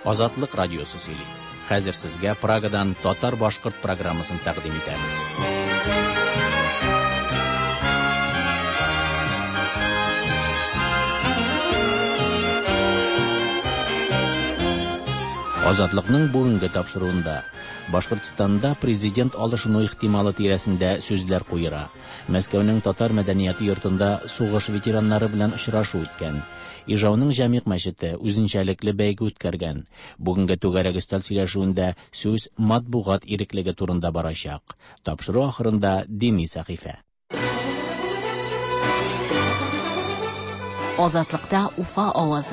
Азатлык радиосы сөйли. Хәзер сезгә Прагадан татар-башкорт программасын тәкъдим итәбез. Азатлыкның бүгенге тапшыруында Башкортстанда президент алышыну ихтималы тирәсендә сүзләр куера. Мәскәүнең татар мәдәнияты йортында сугыш ветераннары белән очрашу үткән. Ижауның Җәмигъ мәчете үзенчәлекле бәйге үткәргән. Бүгенге түгәрәк өстәл сөйләшүендә сүз матбугат иреклеге турында барачак. Тапшыру ахырында дини сәхифә. Азатлыкта Уфа авазы.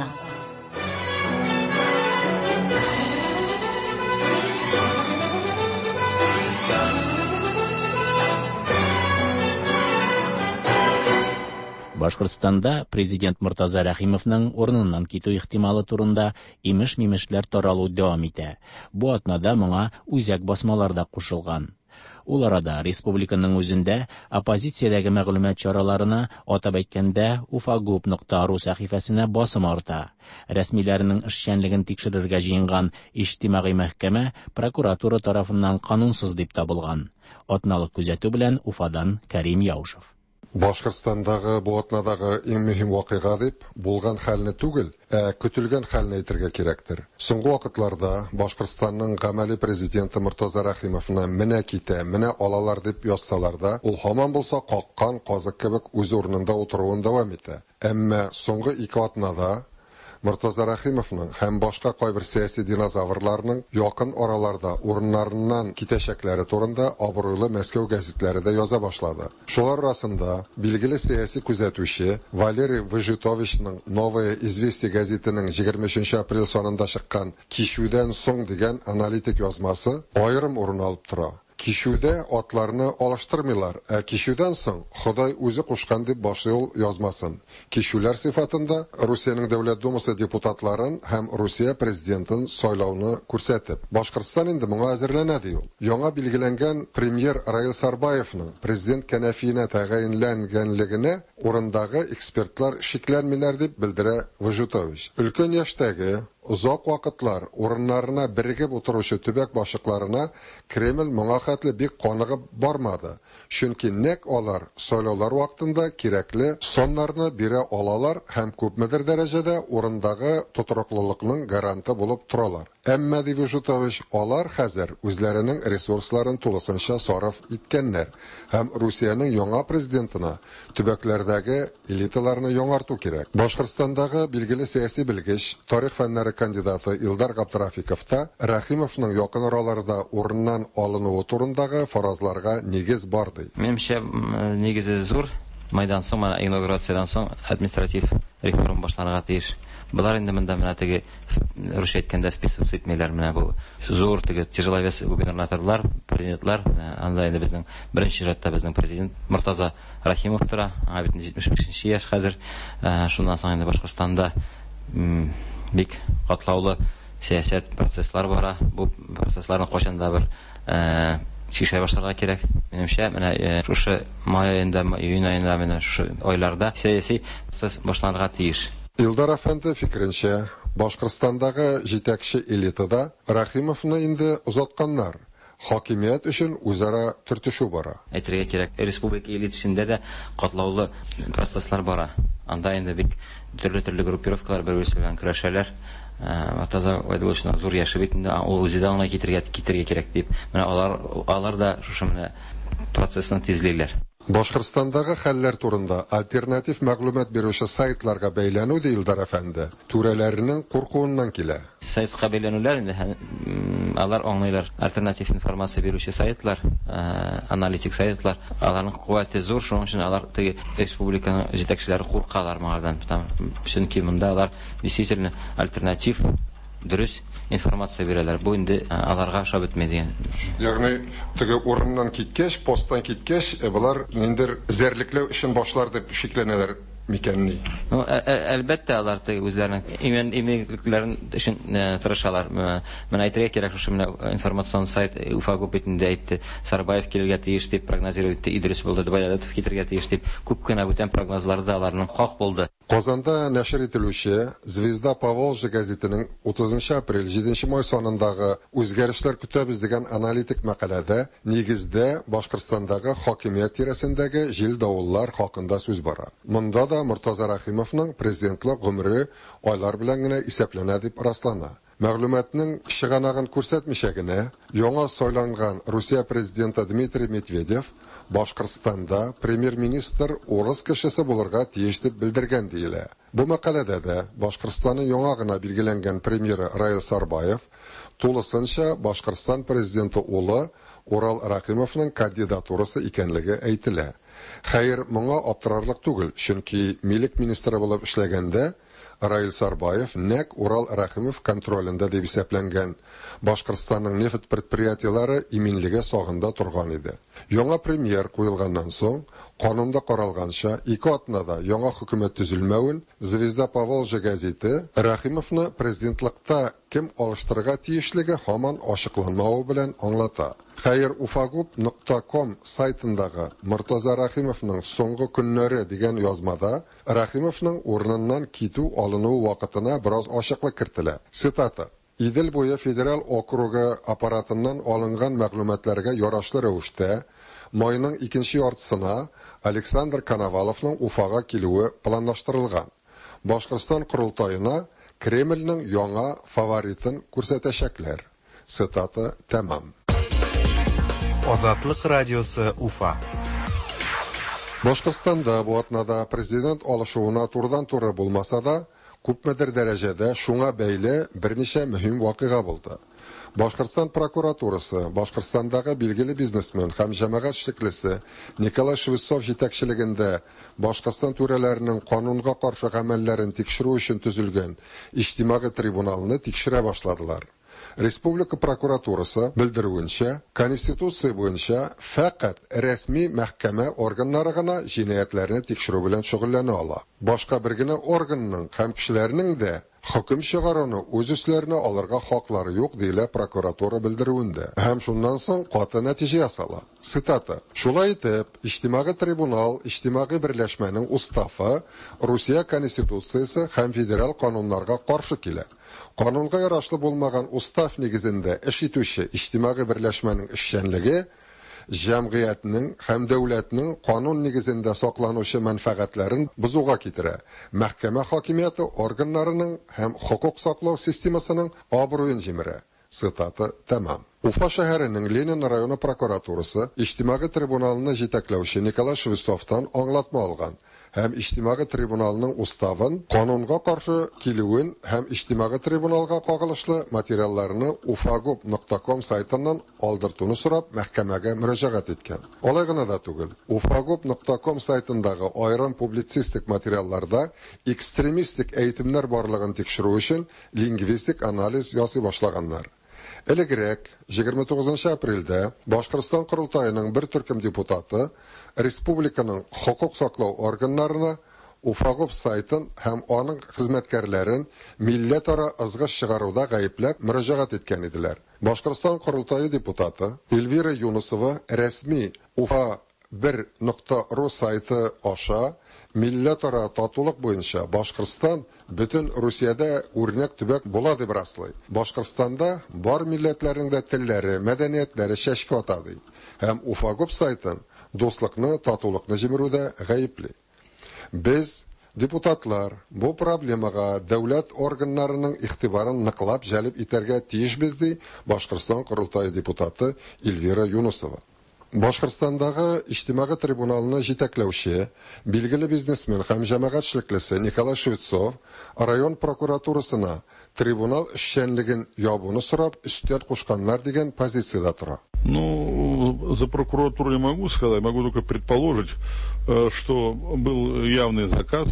Башкортстанда президент Муртаза Рәхимовның орныннан китү ихтималы турында имеш-мимешләр таралу дәвам итә. Бу атнада моңа үзәк басмалар да кушылган. Ул арада республиканың үзендә оппозициядәге мәгълүмат чараларына, атап әйткәндә, ufagub.ru сәхифәсенә басым арта. Рәсмиләрнең эшчәнлеген тикшерергә җыенган иҗтимагый мәхкәмә прокуратура тарафыннан канунсыз дип табылган. Атналык күзәтү белән Уфадан Кәрим Яушев. Башкортстандагы бу атнадагы иң мөһим вакыйга дип булган хәлне түгел, көтелгән хәлне әйтергә кирәктер. Соңгы вакытларда Башкортстанның гамәли президенты Муртаза Рәхимовны менә китә, менә алалар дип язсалар да, ул һаман булса каккан казык кебек үз урынында утыруын дәвам итә. Әмма соңгы 2 атнада Муртаза Рәхимовның һәм башка кайбер сәяси динозаврларның якын араларда урыннарыннан китәчәкләре турында абруйлы Мәскәү гәзитләре дә яза башлады. Шулар арасында билгеле сәяси күзәтүче Валерий Выжитовичның Новое известие гәзитенең 23 апрель сонында чыккан «Кишүдән соң» дигән аналитик язмасы аерым урын алып тора. Кишүдә атларны алыштырмыйлар, кишүдән соң Ходай үзе кушкан дип башлый ул язмасын. Кишүләр сыйфатында Русиянең Дәүләт Думасы депутатларын һәм Русия президентын сайлауны күрсәтеп, Башкортстан инде моңа әзерләнә ди ул. Яңа билгеләнгән премьер Раил Сарбаевның президент кәнәфиенә тәгаенләнгәнлегенә урындагы экспертлар шикләнмиләр дип белдерә Выжитович. Өлкән яшьтәге Узак вакытлар урыннарына биргеп утыручы төбәк башлыкларына Кремль моңа хәтле бик каныгып бармады. Чөнки нәк алар сайлаулар вакытында кирәкле соннарны бирә алалар һәм күпмедер дәрәҗәдә урындагы тотрыклылыкның гаранты булып торалар. Әмма ди Выжитович, алар хәзер үзләренең ресурсларын тулысынча сарыф иткәннәр һәм Русиянең яңа президентына төбәкләрдәге элиталарны яңарту кирәк. Башкортстандагы билгеле сәяси белгеч, тарих фәннәре кандидаты Илдар Габдрафиков та Рәхимовның якын араларда урыннан алынуы турындагы фаразларга нигез бар ди. Менимчә, нигезе зур. Майдан соң, инаугурациядан соң административ реформа башланырга тиеш. Булар инде монда менә теге русча әйткәндә вписываться итмәйләр, менә бу зур теге тяжеловес губернаторлар, президентлар, анда инде безнең беренче җиратта безнең президент Муртаза Рәхимов тора, бит 75 яшь хәзер. Шуннан соң инде Башкортстанда бик катлаулы сәясәт процесслар бара. Бу процессларны кайчанда бер шишә башларга кирәк. Менимчә, менә шушы май аенда, июнь аенда, менә шушы айларда сәяси процесс башланырга тиеш. Илдар әфәнде фикеренчә, Башкортстандагы җитәкче элитада Рәхимовны инде озатканнар. Хакимият өчен үзара төртешү бара. Әйтергә кирәк, республика элитасында да катлаулы процесслар бара. Анда инде бик төрле группировкалар бер-берсе белән көрәшәләр. Муртаза Вайдуловичның зур яше бит инде, ул үзе дә аңа китергә кирәк дип. Менә алар да шушы менә процессны тизлиләр. Башкортстандагы хәлләр турында альтернатив мәгълүмат бирүче сайтларга бәйләнү ди Илдар әфәнде. Түрәләренең куркуыннан килә. Сайтка бәйләнүләр инде алар аңлыйлар. Альтернатив информация бирүче сайтлар, аналитик сайтлар, аларның куәте зур, шуның өчен алар теге республиканың җитәкчеләре куркалар моңардан. Чөнки монда алар действительно альтернатив дөрес информация бирәләр. Бу инде аларга ошап бетмәй дигән. Ягъни теге урыннан киткәч, посттан киткәч, булар ниндер зәрлекләү өчен башлар дип шикләнәләр микәнни? Әлбәттә, алар үзләренең иминлекләрен өчен тырышалар. Менә әйтергә кирәк, шушы менә информацион сайт Ufagub битендә әйтте, Сарбаев килергә тиеш дип прогнозировать итте, Идрис булды, Баядатов китергә тиеш дип. Күп кенә бүтән прогнозларда аларның хак булды. Казанда нәшр ителүче Звезда Поволжья газетының 30 апрель 7 май санындагы үзгәрешләр көтәбез дигән аналитик мәкаләдә нигездә Башкортстандагы хакимият тирәсендәге җил давыллар хакында сүз бара. Монда да Муртаза Рәхимовның президентлык гомере айлар белән генә исәпләнә дип раслана. Мәгълүматның чыганагын күрсәтмичә генә, яңа сайланган Русия президенты Дмитрий Медведев Башкортстанда премьер-министр урыс кешесе булырга тиеш дип белдергән диелә. Бу мәкаләдә дә Башкортстанның яңа гына билгеләнгән премьеры Раил Сарбаев тулысынча Башкортстан президенты улы Урал Рәхимовның кандидатурасы икәнлеге әйтелә. Хәер, моңа аптырарлык түгел, чөнки милек министры булып эшләгәндә Раил Сарбаев нәк Урал Рәхимов контролендә дип исәпләнгән. Башкортстанның нефт предприятиеләре иминлеге сагында торган иде. Яңа премьер куелганнан соң, канунда каралганча, ике атнада яңа хөкүмәт төзелмәвен Звезда Поволжья газеты Рәхимовны президентлыкта кем алыштырырга тиешлеге һаман ачыкланмавы белән аңлата. Хәер, ufagub.com сайтындагы Муртаза Рәхимовның соңгы көннәре дигән язмада Рәхимовның урыныннан китү алыну вакытына бераз ачыклык кертелә. Цитата: Идел буе федераль округы аппаратыннан алынган мәгълүматларга ярашлы рәвештә майның 2нче яртысына Александр Коноваловның Уфага килүе планлаштырылган. Башкортстан курултаена Кремльнең яңа фаворитын күрсәтәчәкләр. Цитата тәмам. Азатлык радиосы Уфа. Башкортстанда бу атнада президент алышуына турыдан-туры булмаса да, күпмедер дәрәҗәдә шуңа бәйле берничә мөһим вакыйга булды. Башкортстан прокуратурасы Башкортстандагы билгеле бизнесмен һәм җәмәгать эшлеклесе Николай Швецов җитәкчелегендә Башкортстан түрәләренең канунга каршы гамәлләрен тикшерү өчен төзелгән иҗтимагый трибуналны тикшерә башладылар. Республика прокуратурасы белдерүенчә, Конституция буенча фақат рәсми мәхкәмә органнары гына җинаятларны тикшерү белән шөгыльләнә ала. Башка бер генә органның һәм кешеләрнең дә хөкем чыгаруны үз өсләренә алырга хаклары юк, диелә прокуратура белдерүендә. Һәм шуннан соң каты нәтиҗә ясала. Цитата: Шулай итеп, иҗтимагый трибунал иҗтимагый берләшмәнең уставы Русия Конституциясе һәм федераль кануннарга каршы килә. Канунга ярашлы булмаган устав нигезендә эш итүче иҗтимагый берләшмәнең эшчәнлеге җәмгыятьнең һәм дәүләтнең канун нигезендә сакланучы мәнфәгатьләрен бузуга китерә. Мәхкәмә хакимияте органнарының һәм хукук саклау системасының абруен җимерә. Цитата тәмам. Уфа шәһәренең Ленин районы прокуратурасы иҗтимагый трибуналны җитәкләүче Николай Швецовтан аңлатма алган һәм иҗтимагый трибуналның уставын, канунга каршы килүен һәм иҗтимагый трибуналга кагылышлы материалларны ufagub.com сайтыннан алдыртуны сорап мәхкәмәгә мөрәҗәгать иткән. Алай гына да түгел. ufagub.com сайтындагы айрым публицистик материалларда экстремистик әйтемнәр барлыгын тикшерү өчен лингвистик анализ ясый башлаганнар. Элегрәк 29 апрельдә Башкортстан курултаеның бер төркем депутаты республиканың хукук саклау органнарына Уфагуб сайтын һәм аның хезмәткәрләрен милләтара ызгыш чыгаруда гаепләп мөрәҗәгать иткән иделәр. Башкортстан курултайы депутаты Эльвира Юнусова рәсми ufa1.ru сайты аша милләтара татулык буенча Башкортстан бөтен Русиядә үрнәк төбәк була дип раслый. Башкортстанда бар милләтләрнең дә телләре, мәдәниятләре чәчкә ата ди. Һәм Уфагуб сайтын дуслыкны, татулыкны җимерүдә гаепли. Без, депутатлар, бу проблемага дәүләт органнарының игътибарын ныклап җәлеп итәргә тиешбез, ди Башкортстан курултайы депутаты Эльвира Юнусова. Башкортстандагы иҗтимагый трибуналны җитәкләүче билгеле бизнесмен һәм җәмәгать эшлеклесе Николай Швецов район прокуратурасына трибунал эшчәнлеген ябуны сорап өстәл кушканнар дигән позициядә тора. Ну, за прокуратуру не могу сказать, могу только предположить, что был явный заказ,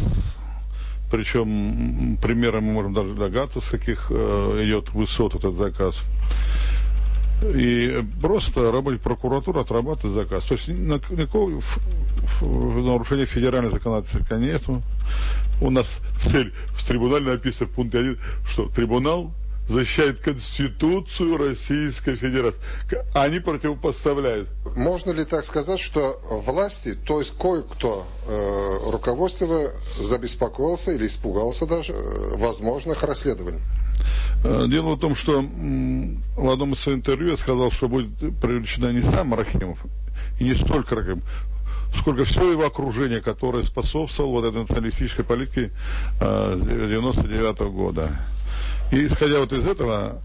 причем примером мы можем даже догадаться, с каких идет высот этот заказ. И просто прокуратура отрабатывает заказ. То есть никакого нарушения федеральной законодательства нету. У нас цель в трибунале написано в пункте 1, что трибунал защищает Конституцию Российской Федерации. Они противопоставляют. Можно ли так сказать, что власти, то есть кое-кто руководство забеспокоился или испугался даже возможных расследований? Дело в том, что в одном из своих интервью я сказал, что будет привлечена не сам Рахимов, и не столько Рахимов, сколько все его окружение, которое способствовало вот этой националистической политике 1999 года. И исходя вот из этого,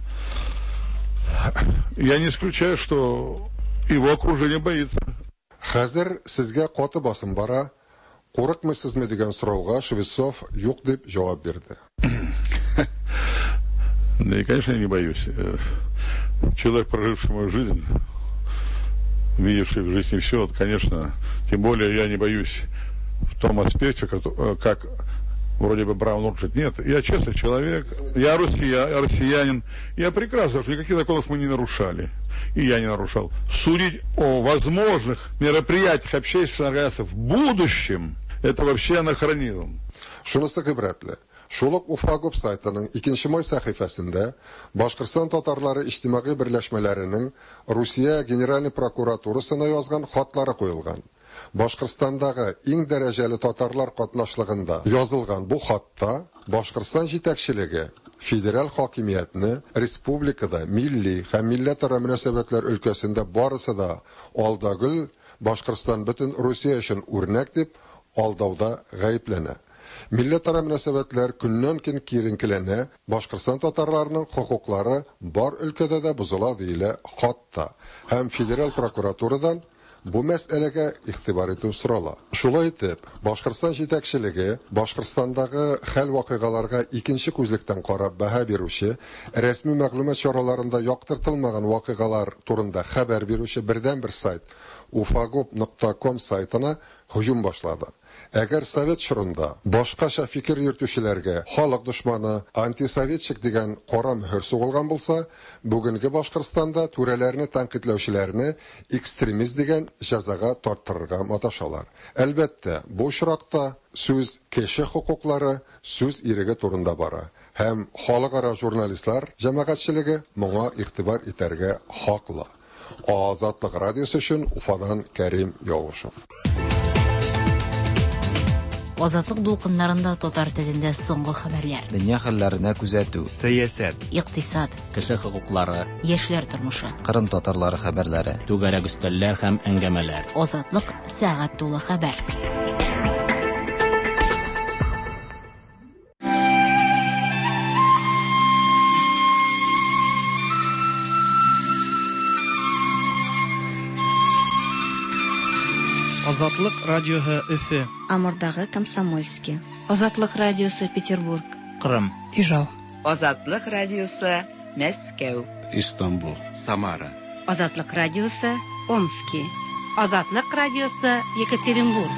я не исключаю, что его окружение боится. Хәзер сезгә каты басым бара, курыкмыйсызмы дигән сорауга Швецов юк дип җавап бирде. Да и, конечно, я не боюсь. Человек, проживший мою жизнь, видевший в жизни все, вот, конечно, тем более я не боюсь в том аспекте, как вроде бы Браун учит. Нет, я честный человек, я россиянин, я прекрасно, что никаких законов мы не нарушали. И я не нарушал. Судить о возможных мероприятиях общественных организаций в будущем, это вообще анахронизм. Шунысы гыйбрәтле. Шулык Уфагоп сайтының 2 май сәхифәсендә Башкортстан татарлары иҗтимагый берләшмәләренең Русия Генеральный прокуратурасына язган хатлары куелган. Башкортстандагы иң дәрәҗәле татарлар катнашлыгында язылган бу хатта Башкортстан җитәкчелеге федераль хакимиятне республикада милли һәм милләтара мөнәсәбәтләр өлкәсендә барысы да алдагыл Башкортстан бөтен Русия өчен үрнәк дип алдауда гаепләнә. Милләтара мөнәсәбәтләр көннән-көн киеренкеләнә, Башкортстан татарларының хокуклары бар өлкәдә дә бузыла диелә хатта. Һәм федераль прокуратурадан бу мәсьәләгә игътибар итү сорала. Шулай итеп, Башкортстан җитәкчелеге Башкортстандагы хәл вакыйгаларга икенче күзлектән карап баһа бирүче, рәсми мәгълүмат чараларында яктыртылмаган вакыйгалар турында хәбәр бирүче бердән-бер сайт ufagop.com сайтына һөҗүм башлады. Әгәр совет чорында башкача фикер йөртүчеләргә халык дошманы, антисоветчик дигән кара мөһер сугылган булса, бүгенге Башкортстанда түрәләрне тәнкыйтьләүчеләрне экстремист дигән җәзага тартырга маташалар. Әлбәттә, бу очракта сүз кеше хукуклары, сүз иреге турында бара. Һәм халыкара журналистлар җәмәгатьчелеге моңа игътибар итәргә хаклы. Азатлык радиосы өчен Уфадан Кәрим Явышев. Азатлык дулкыннарында татар телендә соңгы хәбәрләр. Дөнья хәлләренә күзәтү, сәясәт, Икътисад, Кеше хокуклары, яшьләр тормышы. Кырым татарлары хәбәрләре. түгәрәк өстәлләр һәм әңгәмәләр. Азатлык сәгать тулы хәбәр. Азатлык радиоһы Өфе. Амурдагы Комсомольский. Азатлык радиосы Петербург. Кырым. Ижау. Азатлык радиосы Мәскәү. Истанбул. Самара. Азатлык радиосы Омский. Азатлык радиосы Екатеринбург.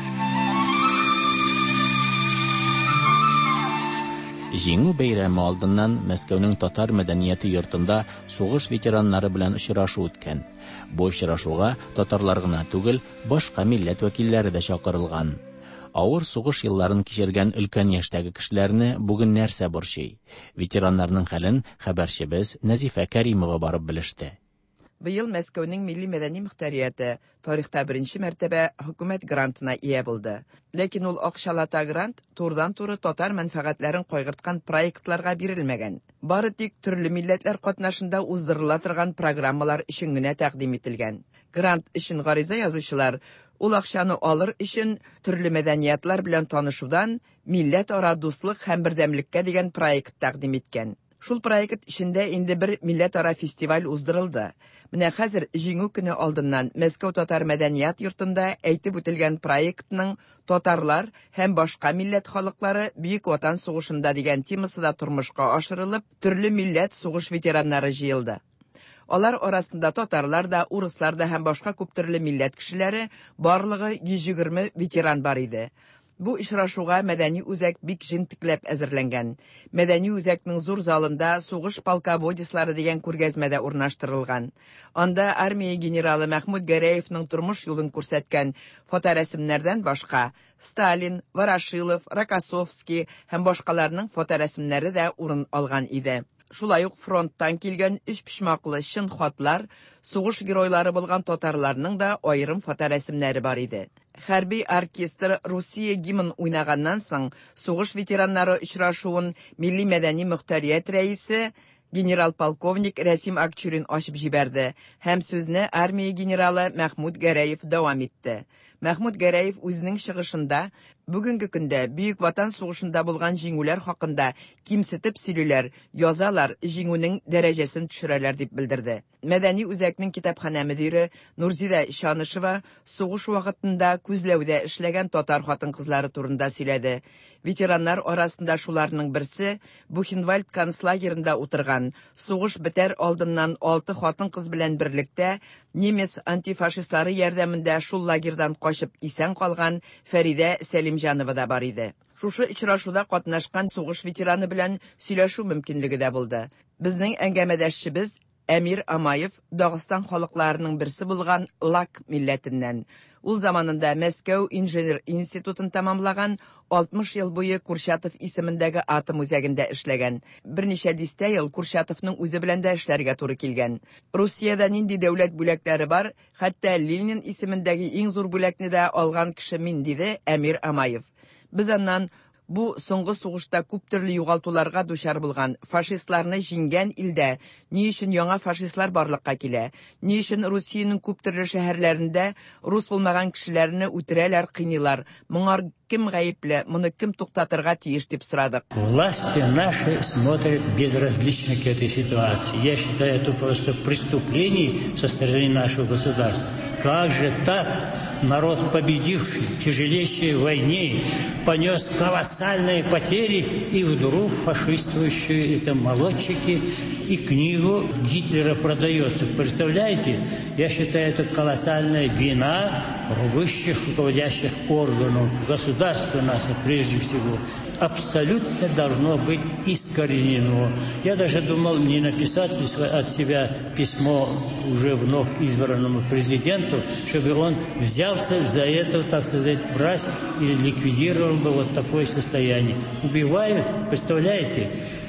Җиңү бәйрәме алдыннан Мәскәүнең татар мәдәнияте йортында сугыш ветераннары белән очрашу үткән. Бу очрашуга татарлар гына түгел, башка милләт вәкилләре дә чакырылган. Авыр сугыш елларын кичергән өлкән яшьтәге кешеләрне бүген нәрсә борчый? Ветераннарның хәлен хәбәрчебез Назифа Кәримова барып белеште. Быел Мәскәүнең милли мәдәни мөхтәрияте тарихта беренче мәртәбә хөкүмәт грантына ия булды. Ләкин ул акчалата грант турыдан-туры татар мәнфәгатьләрен кайгырткан проектларга бирелмәгән. Бары тик төрле милләтләр катнашында уздырыла торган программалар өчен генә тәкъдим ителгән. Грант өчен гариза язучылар ул акчаны алыр өчен төрле мәдәниятлар белән танышудан милләт-ара дуслык һәм бердәмлеккә дигән проект тәкъдим иткән. Шул проект içində инде бер милләт-ара фестиваль уздырылды. Менә хәзер җиңү көне алдыннан Мәскәү татар мәдәният йортында әйтеп үтелгән проектның татарлар һәм башка милләт халыклары Бөек Ватан сугышында дигән темасы да тормышка ашырылып, төрле милләт сугыш ветераннары җыелды. Алар арасында татарлар да, урыслар да һәм башка күп төрле милләт кешеләре, барлыгы 120 ветеран бар иде. Бу очрашуга мәдәни үзәк бик җентекләп әзерләнгән. Мәдәни үзәкнең зур залында сугыш полководецлары дигән күргәзмәдә урнаштырылган. Анда армия генералы Мәхмүд Гәрәевнең тормыш юлын күрсәткән фоторәсемнәрдән башка Сталин, Ворошилов, Рокоссовский һәм башкаларның фоторәсемнәре дә урын алган иде. шулай ук фронттан килгән үч пишмаклы шын хатлар, сугыш геройлары булган татарларның да айрым фоторәсемнәре бар иде. Хәрби оркестр Русия гимн уйнаганнан соң сугыш ветераннары очрашуын Милли мәдәни мөхтәрият рәисе генерал-полковник Рәсим Акчурин ачып җибәрде һәм сүзне армия генералы Мәхмүд Гәрәев дәвам итте. Мәхмүд Гәрәев үзенең чыгышында бүгенге көндә Бөек Ватан сугышында булган җиңүләр хакында кимсетеп сөйлиләр, язалар, җиңүнең дәрәҗәсен төшерәләр дип белдерде. Мәдәни үзәкнең китапханә мөдире Нурзидә Ишанышева сугыш вакытында күзләүдә эшләгән татар хатын-кызлары турында сөйләде. Ветераннар арасында шуларның берсе Бухенвальд концлагерында утырган, сугыш бетәр алдыннан 6 хатын-кыз белән берлектә немец антифашистлары ярдәмендә шул лагердан качып исән калган Фәридә Сәлимҗанова да бар иде. Шушы очрашуда катнашкан сугыш ветераны белән сөйләшү мөмкинлеге дә булды. Безнең әңгәмәдәшебез Әмир Амаев Дагыстан халыкларының берсе булган Лак милләтеннән. Ул заманында Мәскәү инженер институтын тәмамлаган, 60 ел буе Курчатов исемендәге атом үзәгендә эшләгән. Берничә дистә ел Курчатовның үзе белән дә эшләргә туры килгән. Русиядә нинди дәүләт бүләкләре бар, хәтта Ленин исемендәге иң зур бүләкне дә алган кеше мин, диде Әмир Амаев. Без аннан бу соңгы сугышта күп төрле югалтуларга дучар булган фашистларны җиңгән илдә ни өчен яңа фашистлар барлыкка килә? Ни өчен Русиянең күп төрле шәһәрләрендә рус булмаган кешеләрне үтерәләр, кыйнылар? Моңар кем гаепле? Моны кем туктатырга тиеш дип сорадык. Власти наши смотрят безразлично к этой ситуации. Я считаю, это просто преступление со стороны нашего государства. Как же так? Народ, победивший в тяжелейшей войне, понес колоссальные потери, и вдруг фашистующие это молодчики и книгу Гитлера продается. Представляете? Я считаю, это колоссальная вина высших руководящих органов государства нашего, прежде всего. Абсолютно должно быть искоренено. Я даже думал не написать от себя письмо уже вновь избранному президенту, чтобы он взялся за это, так сказать, брать или ликвидировал бы вот такое состояние. Убивают, представляете?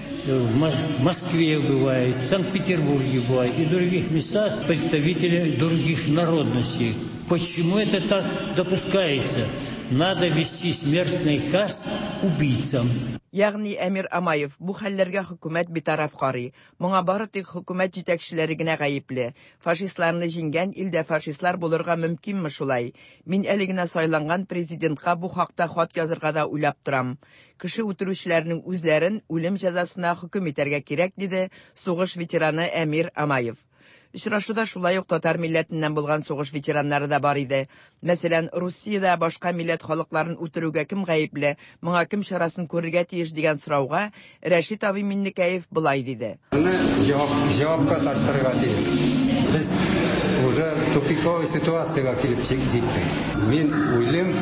В Москве бывает, в Санкт-Петербурге бывает и в других местах представители других народностей. Почему это так допускается? Надо вести смертный каз убийцам. Ягъни Әмир Амаев бу хәлләргә хөкүмәт битараф карый. Моңа бары тик хөкүмәт җитәкчеләре генә гаепле. Фашистларны җиңгән илдә фашистлар булырга мөмкинме шулай? Мин әле генә сайланган президентка бу хакта хат язырга да уйлап торам. Кеше үтерүчеләрнең үзләрен үлем җәзасына хөкем итәргә кирәк, диде сугыш ветераны Әмир Амаев. Очрашуда шулай ук татар милләтеннән булган сугыш ветераннары да бар иде. Мәсәлән, Русиядә башка милләт халыкларын үтерүгә кем гаепле, моңа кем чарасын күрергә тиеш дигән сорауга Рәшит абый Миннекәев булай диде. Җавапка тартырга тиеш. Без уже тупиковая ситуациягә килеп җиттек. Мин уйлыйм,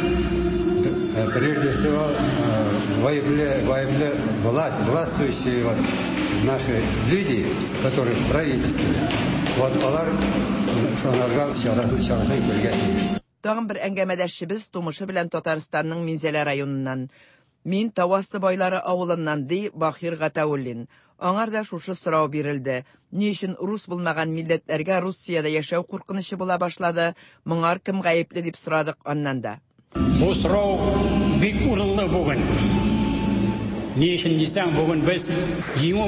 прежде всего, воевали властвующие наши люди, которые в правительстве. Вот алар шунарга чарасын күрергә тиеш. Тагын бер әңгәмәдәшебез тумышы белән Татарстанның Минзәлә районыннан. Мин Тавасты байлары авылыннан ди Бахир Гатауллин. Аңар да шушы сорау бирелде. Ни өчен рус булмаган милләтләргә Русиядә яшәү куркынычы була башлады? Моңар кем гаепле дип сорадык аннан да. Бу сорау бик урынлы бүген. Ни өчен дисәң, бүген без җиңү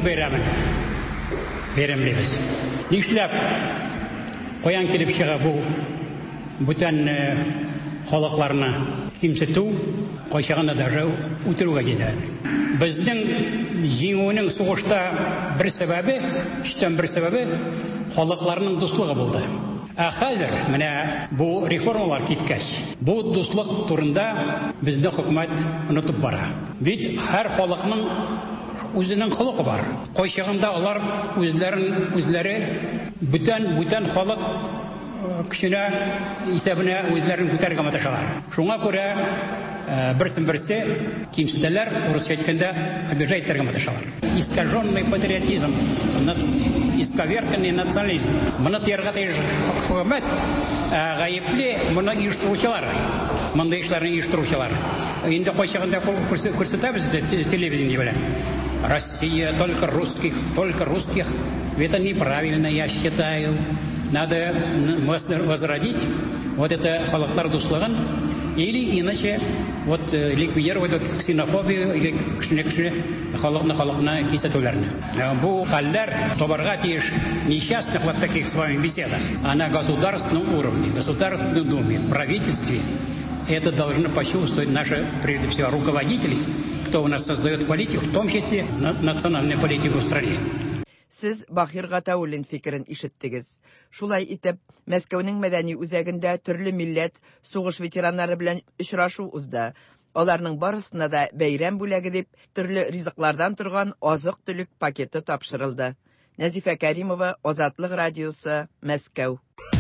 берәмлебез. Нишләп каян килеп чыга бу бүтән халыкларны кимсетү, кайчагында даже үтерүгә җитә. Безнең җиңүнең сугышта бер сәбәбе, иштән бер сәбәбе халыкларның дуслыгы булды. Ә хәзер менә бу реформалар киткәч, бу дуслык турында безне хөкүмәт онытып бара. Бит һәр халыкның үзенең холыгы бар. Кайчагында алар үзләре бүтән халык кешенә исәбенә үзләрен күтәргә маташалар. Шуңа күрә берсе кимсетәләр, урысча әйткәндә, обижать итәргә маташалар. Искаженный патриотизм, исковерканный национализм. Моны тияргә тиеш хөкүмәт, гаепле моны оештыручылар. Монда эшләрне оештыручылар. Инде кайчагында күрсәтәбез телевидение белән. Россия только русских. Это неправильно, я считаю. Надо возродить вот это халыклар дуслыгын, или иначе вот ликвидировать вот ксенофобию или кешне халыкны кисәтүләрне. Бу хәлләр табарга тиеш несчастных вот таких с вами беседах. А на государственном уровне, Государственной Думе, правительстве это должны почувствовать наши, прежде всего, руководители, кто у нас создает политику, в том числе национальную политику в стране. Siz Бахир Гатауллин фикерен ишеттегез. Шулай итеп, Мәскәүнең мәдәни үзәгендә төрле милләт сугыш ветераннары белән очрашу узды. Аларның барысына да бәйрәм бүләге дип төрле ризыклардан торган азык-төлек пакеты тапшырылды. Нәзифә Кәримова, Азатлык радиосы, Мәскәү.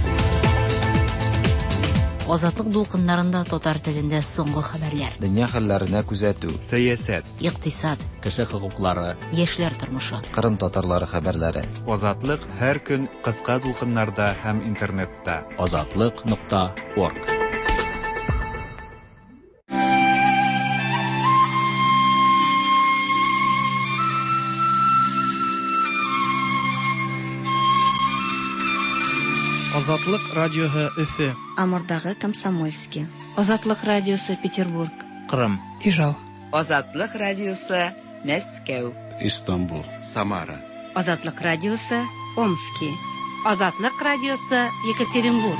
Азатлык дулкыннарында татар телендә соңгы хәбәрләр. Дөнья хәлләренә күзәтү, сәясәт, икътисад, кеше хокуклары, яшьләр тормышы, Кырым татарлары хәбәрләре. Азатлык һәр көн кыска дулкыннарда һәм интернетта. Azatlyk.org. Азатлык радиоһы Өфе. Амурдагы Комсомольский. Азатлык радиосы Петербург, Кырым, Ижау. Азатлык радиосы, Мәскәү. Истанбул, Самара. Азатлык радиосы Омский. Азатлык радиосы Екатеринбург.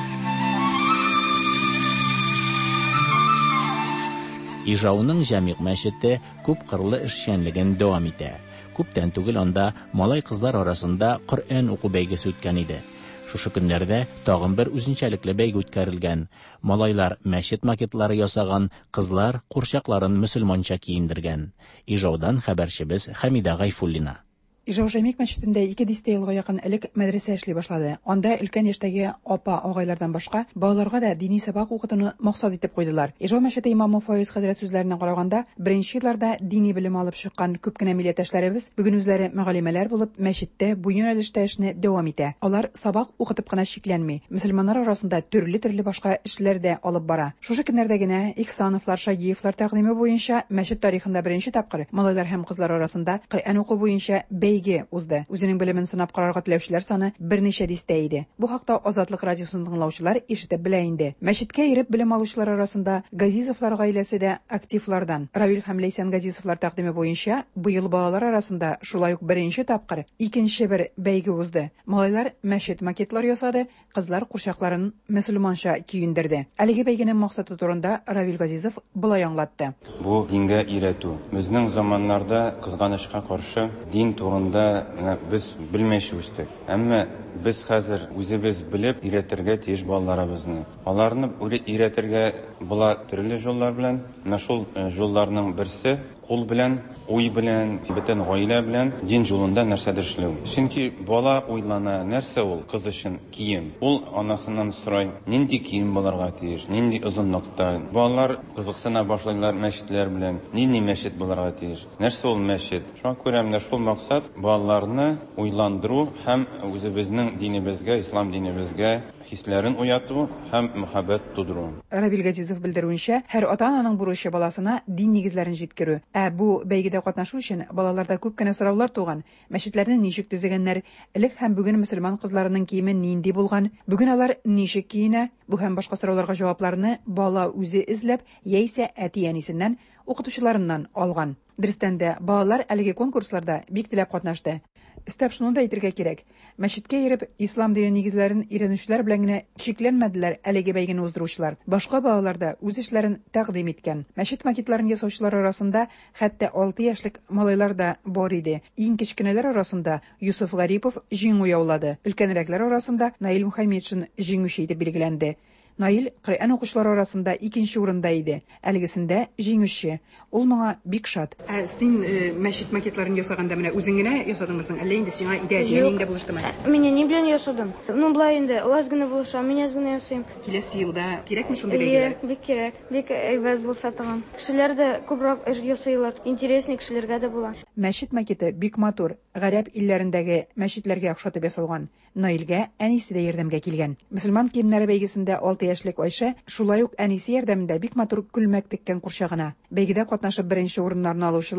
Ижауның Җәмигъ мәчете күп кырлы эшчәнлеген дәвам итә. Күптән түгел анда малай кызлар арасында Коръән уку бәйгесе үткән иде. Шушы көннәрдә тагын бер үзенчәлекле бәйге үткәрелгән. Малайлар мәчет макетлары ясаган, кызлар курчакларын мөселманча киендергән. Ижаудан хәбәрчебез Хәмидә Гайфуллина. Ижау Җәмигъ мәчетендә 200 елга якын элек мәдрәсә эшли башлады. Анда өлкән яшьтәге апа-агайлардан башка балаларга да дини сабак укытуны максат итеп куйдылар. Ижау мәчете имамы Файыз хәзрәт сүзләренә караганда, беренче елларда дини белем алып чыккан күп кенә милләттәшләребез бүген үзләре мөгаллимәләр булып мәчеттә бу юнәлештә эшне дәвам итә. Алар сабак укытып кына шикләнми, мөселманнар арасында төрле башка эшләр дә алып бара. Шушы көннәрдә генә Ихсановлар, Шагиевлар тәкъдиме буенча мәчет тарихында беренче тапкыр малайлар һәм кызлар арасында Коръән уку буенча бәйге узды. Үзенең белемен сынап карарга теләүчеләр саны берничә дистә иде. Бу хакта Азатлык радиосын тыңлаучылар ишетеп белә инде. Мәчеткә иреп белем алучылар арасында Газизовлар гаиләсе дә активлардан. Равил һәм Лейсан Газизовлар тәкъдиме буенча быел балалар арасында шулай ук беренче тапкыр икенче бер бәйге узды. Малайлар мәчет макетлар ясады, кызлар курчакларын мөселманча киендерде. Әлеге бәйгенең максаты турында Равил Газизов булай аңлатты. Бу дингә өйрәтү. Безнең заманнарда кызганычка каршы дин турында biz bilmeyşi üstü. Ama biz hazır үзебез bilip öğretергә тиеш балаларыбызны. Аларны öğretергә була төрле жоллар белән. Нашул жолларның берсе кул белән, уй белән, бөтен гаилә белән дин жолында нәрсәдер эшләү. Чөнки бала уйлана, нәрсә ул кыз өчен кием. Ул анасыннан сорый, нинди кием булырга тиеш, нинди озынлыкта. Балалар кызыксына башлайлар мәчетләр белән, нинди мәчет булырга тиеш. Нәрсә ул мәчет? Шуңа күрә менә шул максат балаларны уйландыру һәм үзебезнең динебезгә, ислам динебезгә хисләрен уяту һәм мөхәббәт тудыру. Равил Газизов белдерүенчә, һәр ата-ананың бурычы баласына дин нигезләрен җиткерү. Бу бәйгедә катнашу өчен балаларда күп кенә сораулар туган. Мәчетләрне ничек төзегәннәр, элек һәм бүген мөселман кызларының киеме нинди булган, бүген алар ничек киенә, бу һәм башка сорауларга җавапларны бала үзе эзләп, яисә әти-әнисеннән, укытучыларыннан алган. Дөрестән дә балалар әлеге конкурсларда бик теләп катнашты. Истәп шуны да әйтергә кирәк. Мәчеткә йөреп, ислам дине нигезләрен өйрәнүчеләр белән генә шикләнмәделәр әлеге бәйгене уздыручылар. Башка балалар да үз эшләрен тәкъдим иткән. Мәчет макетларын ясаучылар арасында хәтта 6 яшьлек малайлар да бар иде. Иң кечкенәләр арасында Юсуф Гарипов җиңү яулады. Өлкәнрәкләр арасында Наил Мөхәммәтшин җиңүче итеп билгеләнде. Наил Коръән укучылары арасында икенче урында иде. Әлегесендә җиңүче. Ул моңа бик шат. Син мәчет макетларын ясаганда менә үзең генә ясадыңмы? Әллә инде сиңа идея булыштымы? Менә ни белән ясадым? Блай инде, аз гына булышам, мин аз гына ясыйм. Киләсе елда кирәкме шундый бәйгеләр? Бик кирәк. Бик әйбәт булса тагын. Кешеләр дә күбрәк ясыйлар. Интересный кешеләргә дә була. Мәчет макеты бик матур. Гарәп илләрендәге мәчетләргә охшатып ясалган. Наилгә әнисе дә ярдәмгә килгән. Мөселман киемнәре бәйгесендә 6 яшьлек Айша шулай ук әнисе ярдәмендә бик матур күлмәк теккән курчагына. Бәйгедә катнашып беренче урыннарны алучылар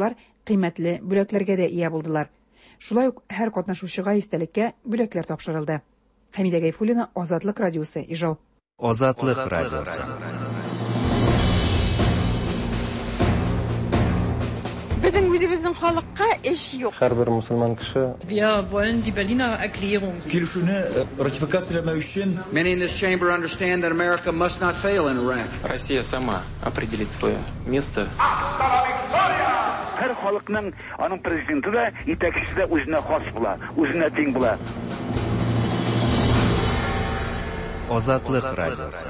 кыйммәтле бүләкләргә дә ия булдылар. Шулай ук һәр катнашучыга истәлеккә бүләкләр тапшырылды. Хәмидә Гайфуллина, Азатлык радиосы, Ижау. Азатлык радиосы. Безнең үзебезнең халыкка эш юк. Һәрбер мусульман кеше Wir wollen die Berliner Erklärung. Килешүне ратификацияләмәү өчен Many in this chamber understand that America must not fail in Iraq. Россия сама определит свое место. Һәр халыкның аның президенты да, итәкчесе дә үзенә хас була, үзенә тиң була. Азатлык радиосы.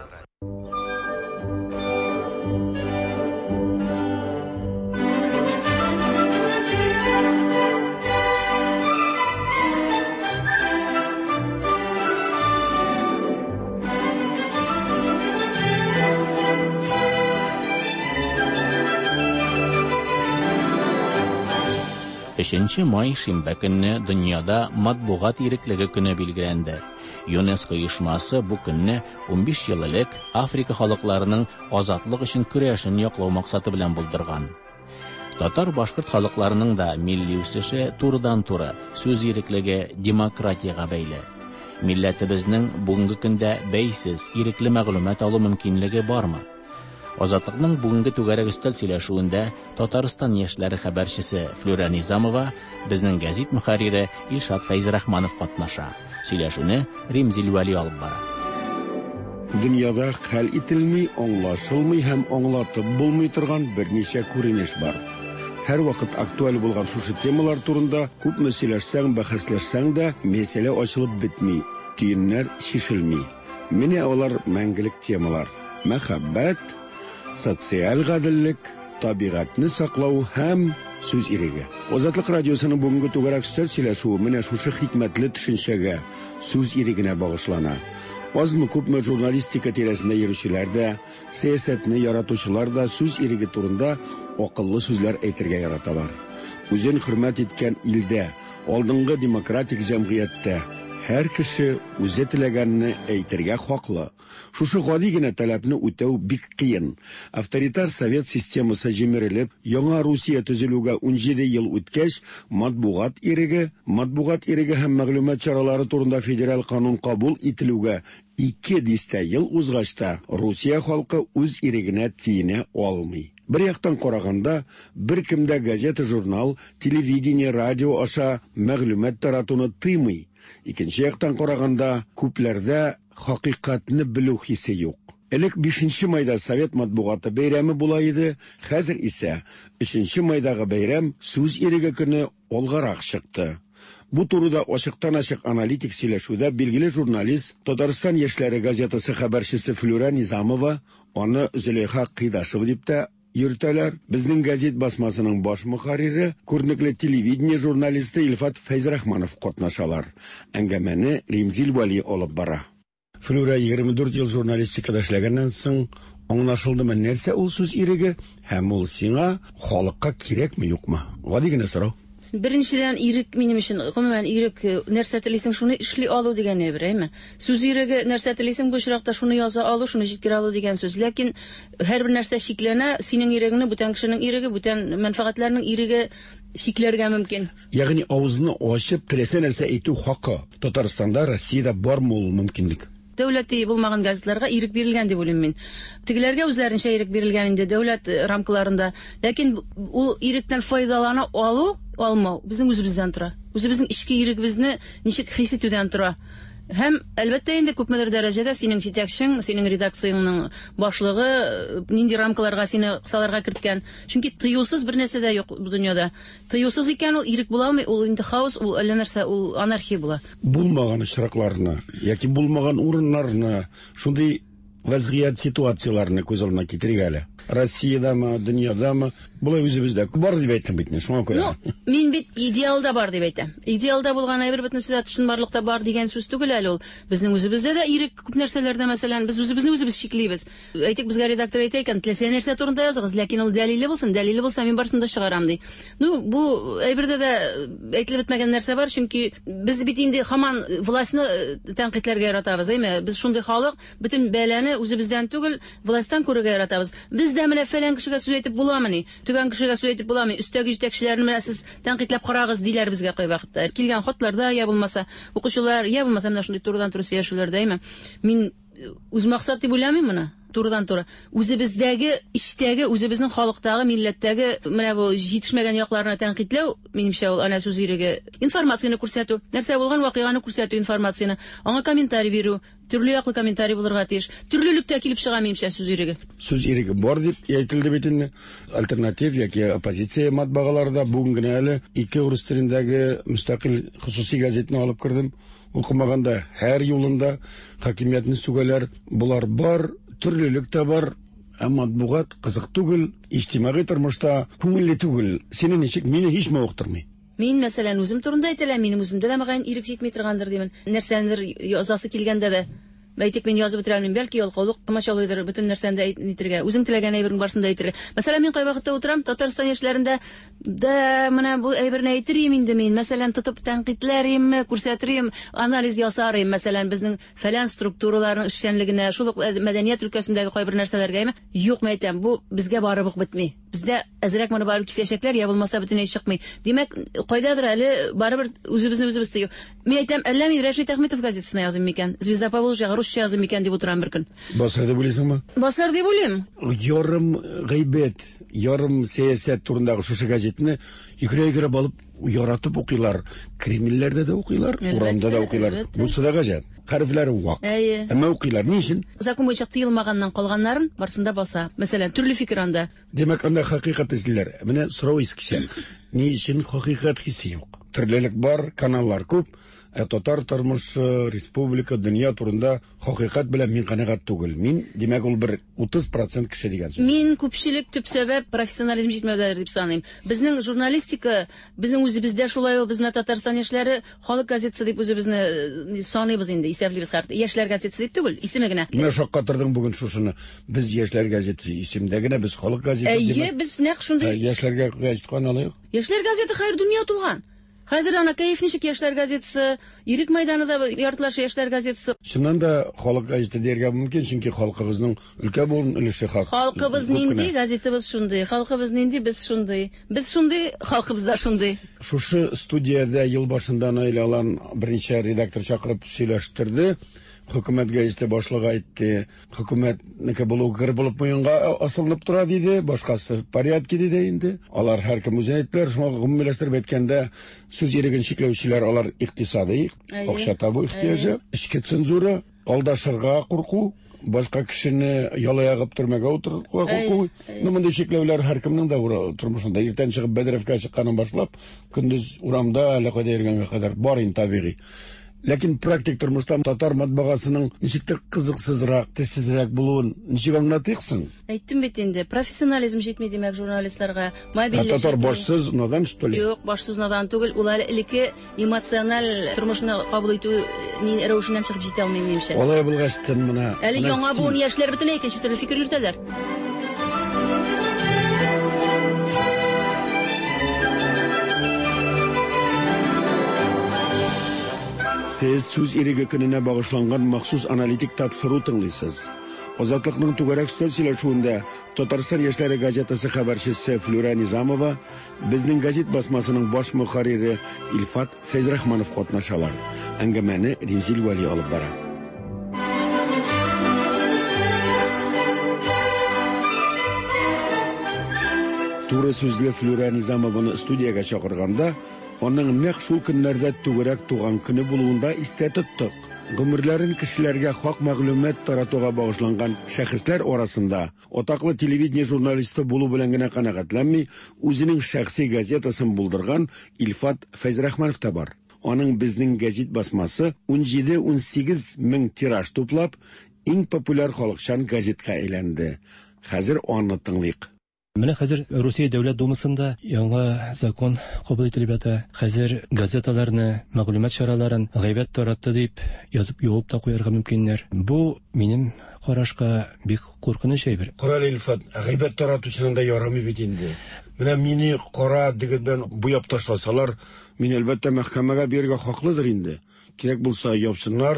Өченче май шимбә көнне дөньяда матбугат иреклеге көне билгеләнде. ЮНЕСКО оешмасы бу көнне 15 ел элек Африка халыкларының азатлык өчен көрәшен яклау максаты белән булдырган. Татар-башкорт халыкларының да милли үсеше турыдан-туры сүз иреклеге, демократияга бәйле. Милләтебезнең бүгенге көндә бәйсез, ирекле мәгълүмат алу мөмкинлеге бармы? Азатлыкның бүгенге түгәрәк өстәл сөйләшүендә Татарстан яшьләре хәбәрчесе Флюра Низамова, безнең гәзит мөхәррире Илшат Фәйзрахманов катнаша. Сөйләшүне Римзил Вәли алып бара. Дөньяда хәл ителми, аңлашылмый һәм аңлатып булмый торган берничә күренеш бар. Һәр вакыт актуаль булган шушы темалар турында күпме сөйләшсәң, бәхәсләшсәң дә, мәсьәлә ачылып бетми, төеннәр шишелми. Менә алар мәңгелек темалар. Мәхәббәт, социаль гаделлек, табигатьне саклау һәм сүз иреге. Азатлык радиосының бүгенге түгәрәк өстәл сөйләшүе менә шушы хикмәтле төшенчәгә, сүз ирегенә багышлана. Азмы күпме журналистика тирәсендә йөрүчеләр дә, сәясәтне яратучылар да сүз иреге турында акыллы сүзләр әйтергә яраталар. Үзен хөрмәт иткән илдә, алдынгы демократик җәмгыятьтә һәр кеше үзе теләгәнне әйтергә хаклы. Шушы гади генә таләпне үтәү бик кыен. Авторитар совет системасы җимерелеп, яңа Русия төзелүгә 17 ел үткәч, матбугат иреге һәм мәгълүмат чаралары турында федераль канун кабул ителүгә 2 дистә ел узгачта, Русия халкы үз ирегенә тиенә алмый. Бер яктан караганда, беркемдә газета, журнал, телевидение, радио аша мәгълүмат таратуны тыймый. Икенче яктан караганда, күпләрдә хакыйкатьне белү хисе юк. Элек 5 майда Совет матбугаты бәйрәме була иде, хәзер исә 3 майдагы бәйрәм сүз иреге көне алгарак чыкты. Бу турыда ачыктан-ачык аналитик сөйләшүдә билгеле журналист, Татарстан яшьләре газетасы хәбәрчесе Флюра Низамова, аны Зөләйха Кыйдашева дип тә йөртәләр. Безнең газет басмасының баш мөхәррире, күренекле телевидение журналисты Илфат Фәйзрахманов катнашалар. Әңгәмәне Римзил Вәли алып бара. Флюра 24 ел журналистикада эшләгәннән соң аңлашылдымы нәрсә ул сүз иреге һәм ул сиңа халыкка кирәкме юкмы? Гади генә сорау. Беренчедән ирек минем өчен гомумән ирек нәрсә телисең шуны эшли алу дигән әйберме? Сүз иреге нәрсә телисең бу очракта шуны яза алу, шуны җиткерә алу дигән сүз. Ләкин һәрбер нәрсә шикләнә, синең ирегеңне бүтән кешенең иреге, бүтән мәнфәгатьләрнең иреге шикләргә мөмкин. Ягъни авызны ачып теләсә нәрсә әйтү хакы Татарстанда, Россиядә бармы ул мөмкинлек? Дәүләти булмаган газетларга ирек бирелгән дип уйлыйм мин. Тегеләргә үзләренчә ирек бирелгән инде дәүләт рамкаларында. Ләкин ул иректән файдалана алмау безнең үзебездән тора. Үзебезнең ички ирегебезне ничек хис итүдән тора. Һәм әлбәттә инде күпмедер дәрәҗәдә синең җитәкчең, синең редакцияңның башлыгы нинди рамкаларга сине кысаларга керткән. Чөнки тыюсыз бер нәрсә дә юк бу дөньяда. Тыюсыз икән ул ирек була алмый, ул инде хаос, ул әллә нәрсә, ул анархия була. Булмаган очракларны яки булмаган урыннарны, шундый вазгыять ситуацияларны күз алдына китерергә әле. Россиядамы, дөньядамы, булай үзебездә бар дип әйттем бит, шуңа күрә. Мин бит идеалда бар дип әйтәм. Идеалда булган әйбер бөтенесе дә тышынбарлыкта бар дигән сүз түгел әле ул. Безнең үзебездә дә ирек күп нәрсәләрдә, мәсәлән, без үзебезне үзебез шиклибез. Әйтик, безгә редактор әйтә икән, теләсә нәрсә турында языгыз, ләкин ул дәлиле булса, мин барсын да чыгарам ди. Бу әйбердә дә әйтелеп бетмәгән нәрсә бар, чөнки без бит инде һаман властьны тәнкыйтьләргә яратабыз, әйме? Без шундый халык, бөтен бәлане үзебездән түгел, властьтан күрергә яратабыз. Без Бездә менә фәлән кешегә сүз әйтеп буламыни, төгән кешегә сүз әйтеп буламыни, өстәге җитәкчеләрне менә сез тәнкыйтьләп карагыз диләр безгә кай вакытта. Килгән хатларда я булмаса, укучылар, я булмаса менә шундый турыдан-туры сөйләшүләрдә мин үз максат дип уйламыйм моны. Турыдан-туры. Үзебездәге, иштәге, үзебезнең халыктагы, милләттәге менә бу җитешмәгән якларына тәнкыйтьләү, минемчә ул ана сүз иреге. Информацияны күрсәтү, нәрсә булган вакыйганы күрсәтү информацияны, аңа комментарий бирү, төрле яклы комментарий булырга тиеш. Төрлелектә килеп чыга минемчә сүз иреге. Сүз иреге бар дип әйтелде бит инде. Альтернатив яки оппозиция матбагаларда бүген генә әле 2 урыс телендәге мөстәкыйль хусуси газетны алып кирдем. Укымаганда һәр юлында хакимиятне сүгәләр, булар бар. Төрлелек тә бар, әмма матбугат кызык түгел, иҗтимагый тормышта күңелле түгел. Сине ничек мине һич мавыктырмый. Мин мәсәлән үзем турында әйтәләм, минем үземдә дә мәгән ирек җитми торгандыр димен. Нәрсәнедер язасы килгәндә дә әйтик мен язып бетерәлмим, бәлки ялкаулык комачалыйдыр, бөтен нәрсәне дә әйтергә, үзең теләгән әйберне барсын да әйтергә. Мәсәлән, мин кай вакытта утырам, Татарстан яшьләрендә дә менә бу әйберне әйтерим инде мин. Мәсәлән, тотып тәнкыйтьләрим, күрсәтерим, анализ ясарым. Мәсәлән, безнең фәлән структураларның эшчәнлегенә, шул ук мәдәният өлкәсендәге кайбер нәрсәләргә юк мәйтәм, бу безгә барыбык бетми. Бездә әзрәк моны барып кисәчәкләр, я булмаса бөтенләй чыкмый. Димәк, кайдадыр әле барыбер үзебезне үзебез тыю. Мин әйтәм, әллә мин Рәшит Әхмәтов газетасына язым микән? Звезда Поволжья русча язым микән дип утырам бер көн. Басар дип уйлыйсыңмы? Басар дип уйлыйм. Ярым гыйбет, ярым сәясәт турындагы шушы газетны йөгерә-йөгерә алып яратып укыйлар. Кремльләрдә дә укыйлар, урамда да укыйлар. Бу да гаҗәп. Хәрефләре вак. Әмма укыйлар ни өчен? Закон буенча тыелмаганнан калганнарын барсында баса. Мәсәлән, төрле фикер анда. Демәк, анда хакыйкать эзлиләр. Менә сорау искечә. Ни өчен хакыйкать хисе юк? Төрлелек бар, каналлар күп. Татар тормыш, республика, дөнья турында хакыйкать белән мин канәгать түгел. Мин, димәк, ул бер 30% кеше дигән сүз. Мин күпчелек төп сәбәп профессионализм җитмәүдәдер дип саныйм. Безнең журналистика, безнең үзебездә шулай ул, безнең Татарстан яшьләре халык газетасы дип үзебезне саныйбыз инде, исәплибез хәр. Яшьләр газетасы дип түгел, исеме генә. Менә шаккатырдың бүген шушыны. Без яшьләр газетасы исемдә генә, без халык газетасы дип. Без нәкъ шундый. Яшьләргә газетаны алыйк. Яшьләр газеты хәер дөнья тулган. Хәзер ана Кәеф ничек яшьләр газетасы, Ирек мәйданында яртылаш яшьләр газетасы. Шуннан да халык газеты дәргә мөмкин, чөнки халкыбызның өлкә булган өлеше хак. Халкыбыз нинди, газетабыз шундый, халкыбыз нинди, без шундый. Без шундый, халкыбыз да шундый. Шушы студиядә ел башыннан айлалан берничә редактор чакырып сөйләштерде. Хөкүмәт газеты башлыгы әйтте, хөкүмәтнеке булу гыр булып муенга асылынып тора диде, башкасы порядки диде инде. Алар һәркем үзе әйттеләр, шуңа гомумиләштереп әйткәндә сүз иреген чикләүчеләр алар икътисади, акча табу ихтыяҗы, эчке цензура, алдашырга курку, башка кешене ялаягып төрмәгә утырырга курку. Мондай чикләүләр һәркемнең дә тормышында иртән чыгып Бәдрәфкә чыкканын башлап, көндез урамда әле кадәр йөргәнгә кадәр бар ин табигый. Ләкин практик тормышта татар матбагасының ничектер кызыксызрак, тезсезрәк булуын ничек аңлатыйксың? Әйттем бит инде, профессионализм җитми димәк журналистларга. Татар башсыз надан что ли? Юк, башсыз надан түгел, ул әле элекке эмоциональ тормышны кабул итү рәвешеннән чыгып җитә алмый минемчә. Алай булгач менә. Әле яңа буын яшьләр бөтенләй икенче төрле фикер йөртәләр. Сез сүз иреге көненә багышланган махсус аналитик тапшыру тыңлыйсыз. Азатлыкның түгәрәк стөл сөйләшүендә Татарстан яшьләре газетасы хәбәрчесе Флюра Низамова безнең газет басмасының баш мөхәррире Илфат Фәйзрахманов катнашалар. Әңгәмәне Римзил Вали алып бара. Туры сүзле Флюра Низамованы студиягә чакырганда аның нәкъ шул көннәрдә түгәрәк туган көне булуында истә тоттык. Гомерләрен кешеләргә хак мәгълүмат таратуга багышланган шәхесләр арасында атаклы телевидение журналисты булу белән генә канәгатьләнми, үзенең шәхси газетасын булдырган Илфат Фәйзрахманов та бар. Аның безнең газет басмасы 17-18 мең тираж туплап, иң популяр халыкчан газетка әйләнде. Хәзер аны тыңлыйк. Менә хәзер Русия дәүләт думасында яңа закон кабул ителеп ята. Хәзер газеталарны, мәгълүмат чараларын гайбәт таратты дип язып юып та куярга мөмкиннәр. Бу минем карашка бик куркыныч әйбер. Корал Илфат, гайбәт таратучының да ярамый бит инде. Менә мине кара дигез белән буяп ташласалар, мин әлбәттә мәхкәмәгә бирергә хаклыдыр инде. Кирәк булса япсыннар,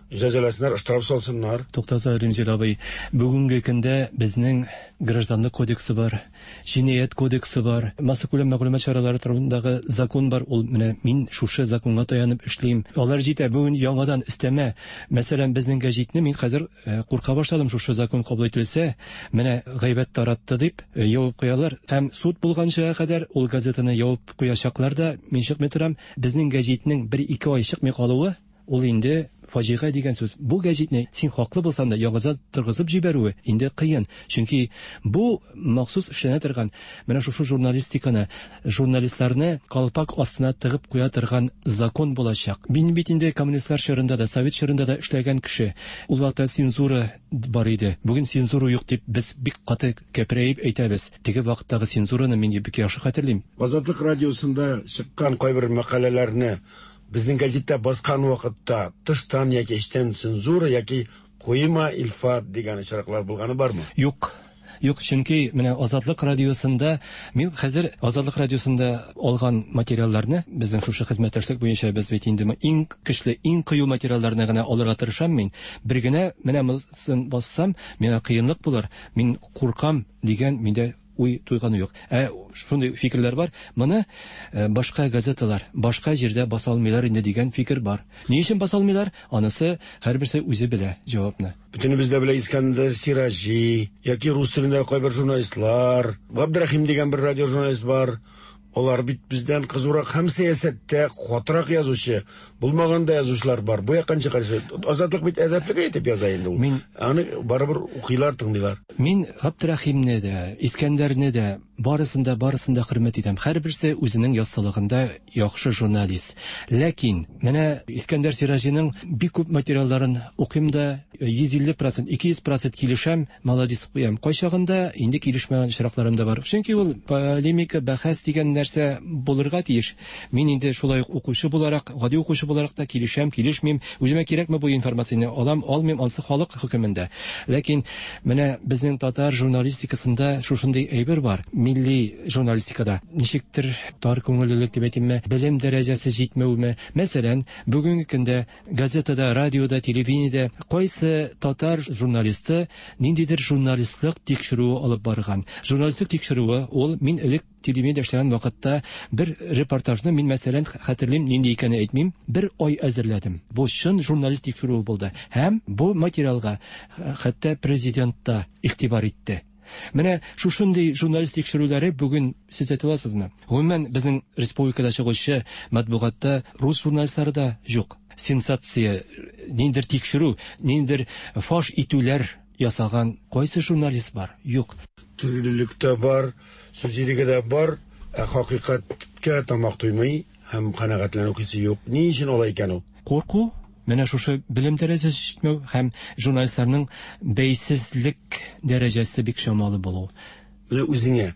жазаласыннар, штраф салсыннар. Туктаса Римзил абый, бүгенге көндә безнең гражданлык кодексы бар, җинаять кодексы бар, массакүләм мәгълүмат чаралары турындагы закон бар. Ул менә мин шушы законга таянып эшлим. Алар җитә бүген яңадан өстәмә. Мәсәлән, безнең гәҗитне мин хәзер курка башладым, шушы закон кабул ителсә, менә гайбәт таратты дип явып куялар. Һәм суд булганча кадәр ул газетаны явып куячаклар да, мин чыкмый торам. Безнең гәҗитнең 1-2 ай чыкмый калуы ул инде фаҗига дигән сүз. Бу гәҗитне син хаклы булсаң да ягыза торгызып җибәрүе инде кыен. Чөнки бу махсус эшләнә торган, менә шушы журналистиканы, журналистларны калпак астына тыгып куя торган закон булачак. Мин бит инде коммунистлар чорында да, совет чорында да эшләгән кеше. Ул вакытта цензура бар иде. Бүген цензура юк дип без бик каты кәпрәеп әйтәбез. Теге вакыттагы цензураны мин бик яхшы хәтерлим. Азатлык радиосында чыккан кайбер мәкаләләрне безнең гәҗиттә баскан вакытта тыштан яки эчтән цензура яки куйма илфат дигән очраклар булганы бармы? Юк. Юк, чөнки менә Азатлык радиосында мин хәзер Азатлык радиосында алган материалларны безнең шушы хезмәттәшлек буенча без бит инде иң көчле, иң кыю материалларны гына алырга тырышам мин. Бер генә менә монысын бассам, миңа кыенлык булыр. Мин куркам дигән миндә уй туйганы юк. Шундый фикерләр бар. Моны башка газеталар, башка җирдә баса алмыйлар инде дигән фикер бар. Ни өчен баса алмыйлар? Анысы һәрберсе үзе белә җавапны. Бөтенебездә белә Искәндәр Сиражи, яки рус телендә кайбер журналистлар, Габдрахим дигән бер радио журналист бар. Олар бит бездән кызурак һәм сәясәттә хатырак язучы, булмаганда язучылар бар. Бу якынча каршы. Азатлык бит әдәплегә итеп яза инде ул. Аны барыбер укыйлар, тыңлыйлар. Мин Габдрахимне дә, Искәндәрне дә барысында хөрмәт итәм. Һәрберсе үзенең яссылыгында яхшы журналист. Ләкин менә Искәндәр Сиражиның бик күп материалларын укыйм да 150%, 200% килешәм, молодец куям. Кайчагында инде килешмәгән очракларым да бар. Чөнки ул полемика, бәхәс дигән нәрсә булырга тиеш. Мин инде шулай укучы буларак, гади укучы буларак та килешәм, килешмим. Үземә кирәкме бу информацияне алам, алмыйм, ансы халык хөкемендә. Ләкин менә безнең татар журналистикасында шушындый әйбер бар. Милли журналистикада ничектер тар күңеллелек дип әйтимме, белем дәрәҗәсе җитмәүме. Мәсәлән, бүгенге көндә газетада, радиода, телевидениедә кайсы татар журналисты ниндидер журналистлык тикшерүе алып барган. Журналистлык тикшерүе ул мин элек телевидениедә эшләгән вакытта бер репортажны мин мәсәлән хәтерлим, нинди икәнен әйтмим, 1 ай әзерләдем. Бу чын журналист тикшерүе булды. Һәм бу материалга хәтта президент та игътибар итте. Менә шушындый журналист тикшерүләре бүген сез әйтәсезме? Гомумән безнең республикада чыгучы матбугатта рус журналистлары да юк. Сенсация, ниндидер тикшерү, ниндидер фаш итүләр ясаган кайсы журналист бар? Юк. Төрлелектә бар, сүзлегедә бар, хакыйкатькә тамак туймый һәм канәгатьләнү хисе юк. Ни өчен алай икән ул? Курку. Менә шушы белем дәрәҗәсе җитмәү һәм журналистларның бәйсезлек дәрәҗәсе бик шамалы булу. Менә үзеңә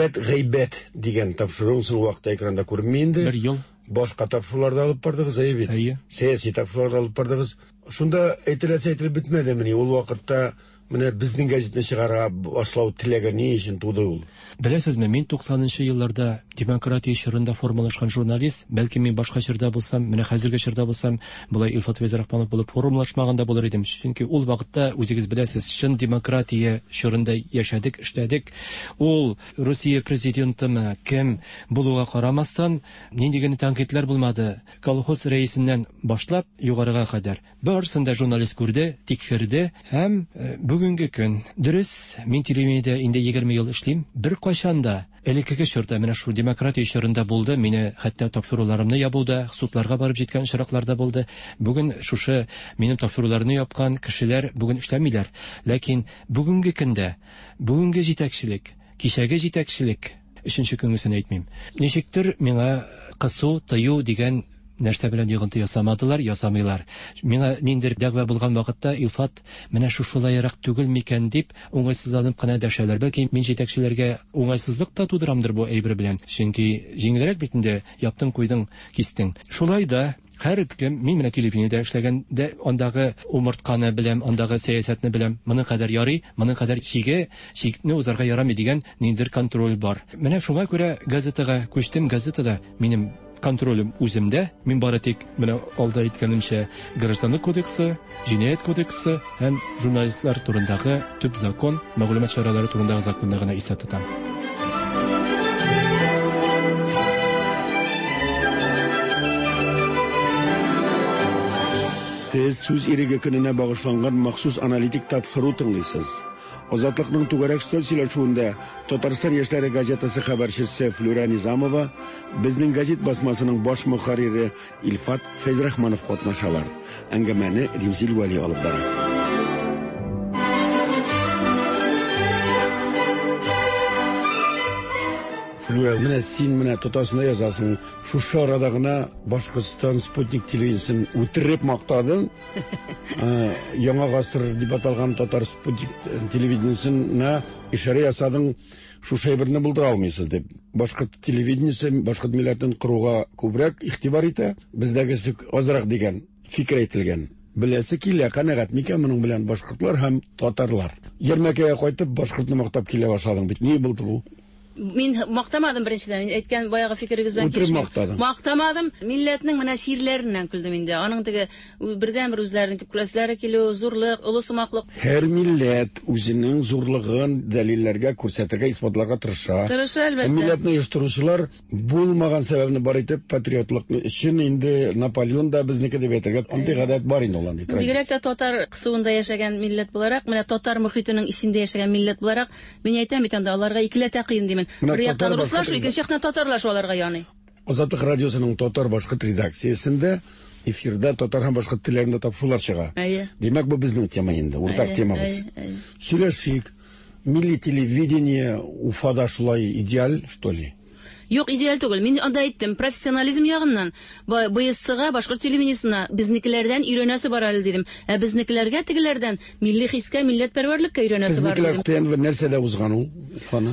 гайбәт дигән тапшыруың соң вакытта экранда күренми инде. 1 ел. Башка тапшыруларда алып бардыгыз, әйбит. Сәяси тапшыруларда алып бардыгыз. Шунда әйтеләсе әйтелеп бетмәдеме? Ул вакытта менә безнең гәҗитне чыгара башлау теләге ни өчен туды ул? Беләсезме, мин 90-нчы елларда демократия чорында формалашкан журналист, бәлки мин башка чорда булсам, менә хәзерге чорда булсам, булай Илфат Вәзирахманов булып формалашмаганда булыр идем. Чөнки ул вакытта үзегез беләсез, чын демократия чорында яшәдек, эшләдек. Ул Россия президентымы, кем булуга карамастан, нинди генә тәнкыйтьләр булмады. Колхоз рәисеннән башлап югарыга кадәр барысында журналист күрде, тикшерде һәм бүгенге көн дөрес, мин телевидениедә инде 20 ел эшлим. Бер кайчанда элеккеге чорда менә шу демократия чорында булды, мине хәтта тапшыруларымны ябуда, судларга барып җиткән очракларда булды. Бүген шушы минем тапшыруларны япкан кешеләр бүген эшләмиләр. Ләкин бүгенге көндә, бүгенге җитәкчелек, кичәге җитәкчелек, өченче көнгесен әйтмим. Ничектер миңа кысу, тыю дигән нәрсә белән йогынты ясамадылар, ясамыйлар. Миңа ниндидер дәгъва булган вакытта Илфат менә шушылайрак түгел микән дип уңайсызланып кына дәшәләр. Бәлки мин җитәкчеләргә уңайсызлык та тудырамдыр бу әйбер белән. Чөнки җиңелрәк бит инде яптың, куйдың, кистең. Шулай да һәркем, мин менә телевидениедә эшләгәндә андагы умыртканы беләм, андагы сәясәтне беләм. Моның кадәр ярый, моның кадәр чикне узарга ярамый дигән ниндидер контроль бар. Менә шуңа күрә газетага күчтем. Газетада минем контролем үземдә. Мин бары тик менә алда әйткәнемчә гражданлык кодексы, җинаять кодексы һәм журналистлар турындагы төп закон, мәгълүмат чаралары турындагы законны гына исә тотам. Сез сүз иреге көненә багышланган махсус аналитик тапшыру тыңлыйсыз. Азатлыкның түгәрәк стөл сөйләшүендә Татарстан яшьләре газетасы хәбәрчесе Флюра Низамова безнең газет басмасының баш мөхәррире Илфат Фәйзрахманов катнашалар. Әңгәмәне Римзил Вали алып бара. Флюра, менә син менә тотасына язасың. Шушы арада гына Башкортстан спутник телевизиясын үтереп мактадың. Яңа гасыр дип аталган татар спутник телевидениесенә ишара ясадың. Шушы әйберне булдыра алмыйсыз дип. Башкорт телевидениесе башкорт милләтен кыруга күбрәк игътибар итә. Бездәгесе азрак дигән фикер әйтелгән. Беләсе килә, канәгать микән моның белән башкортлар һәм татарлар. Ярмәкәгә кайтып башкортны мактап килә башладың бит. Ни булды бу? Мин мактамадым беренчедән. Әйткән баягы фикерегез белән килешмим. Мактамадым. Милләтнең менә ширләреннән көлдем инде. Аның теге бердән-бер үзләрен дип күрәсләре килү, зурлык, улысымаклык. Һәр милләт үзенең зурлыгын дәлилләргә күрсәтергә, исбатларга тырыша. Тырыша, әлбәттә. Милләтне оештыручылар булмаган сәбәпне бар итеп патриотлык өчен инде Наполеон да безнеке дип әйтергә, андый гадәт бар инде уларның. Бигрәк тә татар кысуында яшәгән милләт буларак, менә татар мөхитенең ичендә яшәгән милләт буларак, мин әйтәм бит анда аларга икеләтә кыен димен. Бер яктан руслашу, икенче яктан татарлашу аларга яный. Азатлык радиосының татар башкорт редакциясендә эфирда татар һәм башкорт телләрендә тапшырулар чыга. Димәк, бу безнең тема инде, уртак темабыз. Сөйләшик, милли телевидение Уфада шулай идеаль, что ли? Юк, идеаль түгел. Мин анда әйттем, профессионализм ягыннан БСС-га, башкорт телевидениесенә безнекеләрдән өйрәнәсе бар әле дидем. Ә безнекеләргә тегеләрдән милли хискә, милләтпәрвәрлеккә өйрәнәсе бар дидем. Безнекеләр нәрсәдә узган ул? Фаны.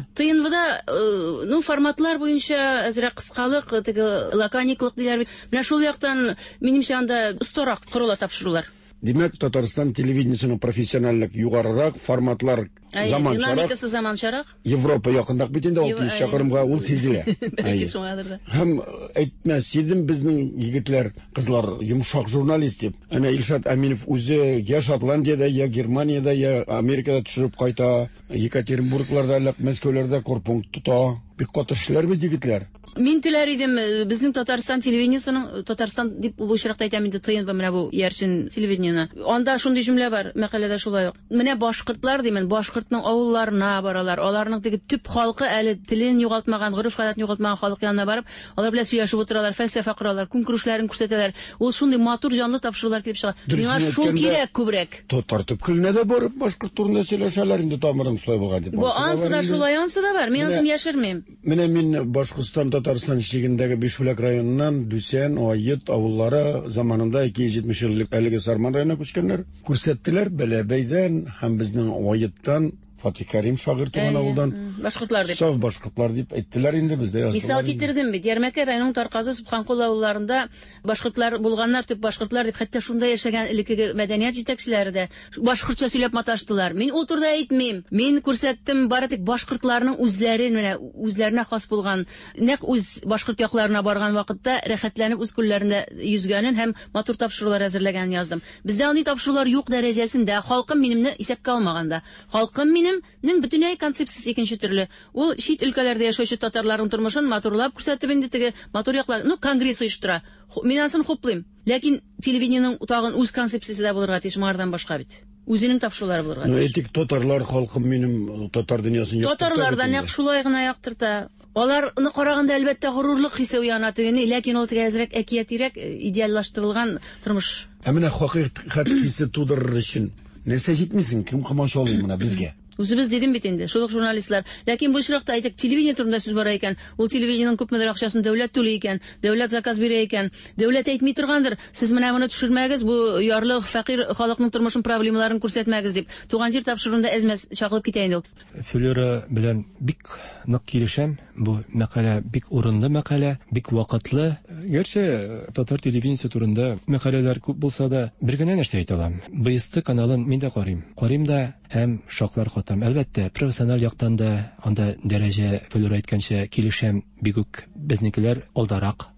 ТНВда форматлар буенча әзрәк кыскалык, теге лакониклык диләр бит. Менә шул яктан минемчә анда устарак кырула тапшырулар. Димәк, Татарстан телевидениесенең профессиональлек югарырак, форматлар заманчарак. Динамикасы заманчарак. Европа якындак бит инде, 600 чакрымга ул сизелә. Бәлки шуңадыр да. Һәм әйтмәс идем, безнең егетләр, кызлар йомшак журналист дип. Әнә Илшат Әминов үзе я Шотландиядә, я Германиядә, я Америкада төшереп кайта, Екатеринбургларда, Мәскәүләрдә корпункт тота. Бик каты эшләр бит егетләр. Мин теләр идем безнең Татарстан телевидениесенең, Татарстан дип бу чиракта әйтәм инде, ТНВ менә бу яршин телевидениене. Анда шундый җөмлә бар, мәкаләдә шулай ук. Менә башкортлар димен, башкортның авылларына баралар. Аларның теге төп халкы әле телен югалтмаган, гореф-гадәтен югалтмаган халык янына барып, алар белән сөйләшеп утыралар, фәлсәфә коралар, күрүшләрен күрсәтәләр. Ул шундый матур җанлы тапшырулар килеп чыга. Миңа шул кирәк күбрәк. Татар төпкелне дә барып башкорт турында сөйләшәләр инде, тамырым шулай булган дип. Бу ансы да шулай, ансы да бар. Мин ансын яшермим. Менә мин Башкортстан, Татарстан җигендәге Бишбүләк районыннан Дүсән, Айыт авыллары заманында 270 еллык әлеге Сарман районына күчкәннәр. Күрсәттеләр Бәләбәйдән һәм безнең Айыттан Фатих Кәрим шагыйрь туган авылдан башкортлар дип. Саф башкортлар дип әйттеләр инде бездә яздылар. Мисал китердем бит. Ярмәкә районының Тарказы, Субханкул авылларында башкортлар булганнар, төп башкортлар дип, хәтта шунда яшәгән элекке мәдәният җитәкчеләре дә башкортча сөйләп маташтылар. Мин ул турыда әйтмим. Мин күрсәттем бары тик башкортларның үзләрен, менә үзләренә хас булган, нәкъ үз башкорт якларына барган вакытта рәхәтләнеп үз күлләрендә йөзгәнен һәм матур тапшырулар әзерләгәнен яздым. Бездә андый тапшырулар юк дәрәҗәсендә, халкым минемне исәпкә алмаганда. Халкым минем нең бөтенләй концепциясе икенче төрле. Ул чит өлкәләрдә яшәүче татарларның тормышын матурлап күрсәтеп инде теге матур яклар, конгресс оештыра. Мин ансын хуплыйм. Ләкин телевидениенең тагын үз концепциясе дә булырга тиеш, моңардан башка бит. Үзенең тапшырулары булырга тиеш. Әйтик, татарлар халкым минем татар дөньясын яктырта. Татарлар да нәкъ шулай гына яктырта. Аларны караганда әлбәттә горурлык хисе уяна тегене, ләкин ул теге әзрәк әкиятирәк, идеаллаштырылган тормыш. Ә менә хакыйкать хисе тудырыр өчен нәрсә җитмисең, кем комачалый менә безгә? Үзебез дидем бит инде, шул ук журналистлар. Ләкин бу очракта әйтик, телевидение турында сүз бара икән. Ул телевидениенең күпмедер акчасын дәүләт түләй икән, дәүләт заказ бирә икән. Дәүләт әйтми торгандыр, сез менә моны төшермәгез, бу ярлы фәкыйрь халыкның тормышын, проблемаларын күрсәтмәгез дип. Туган җир тапшырында әзмәс чагылып китә инде ул. Флюра белән бик нык килешәм. Бу мәкалә бик урынлы мәкалә, бик вакытлы. Гәрчә татар телевидениесе турында мәкаләләр күп булса да, бер генә нәрсә әйтә алам. БСТ каналын мин дә карыйм. Карыйм да һәм шоклар хатам. Әлбәттә, профессиональ яктан да анда дәрәҗә Флюра әйткәнчә килешәм, бик үк безнекеләр алдарак.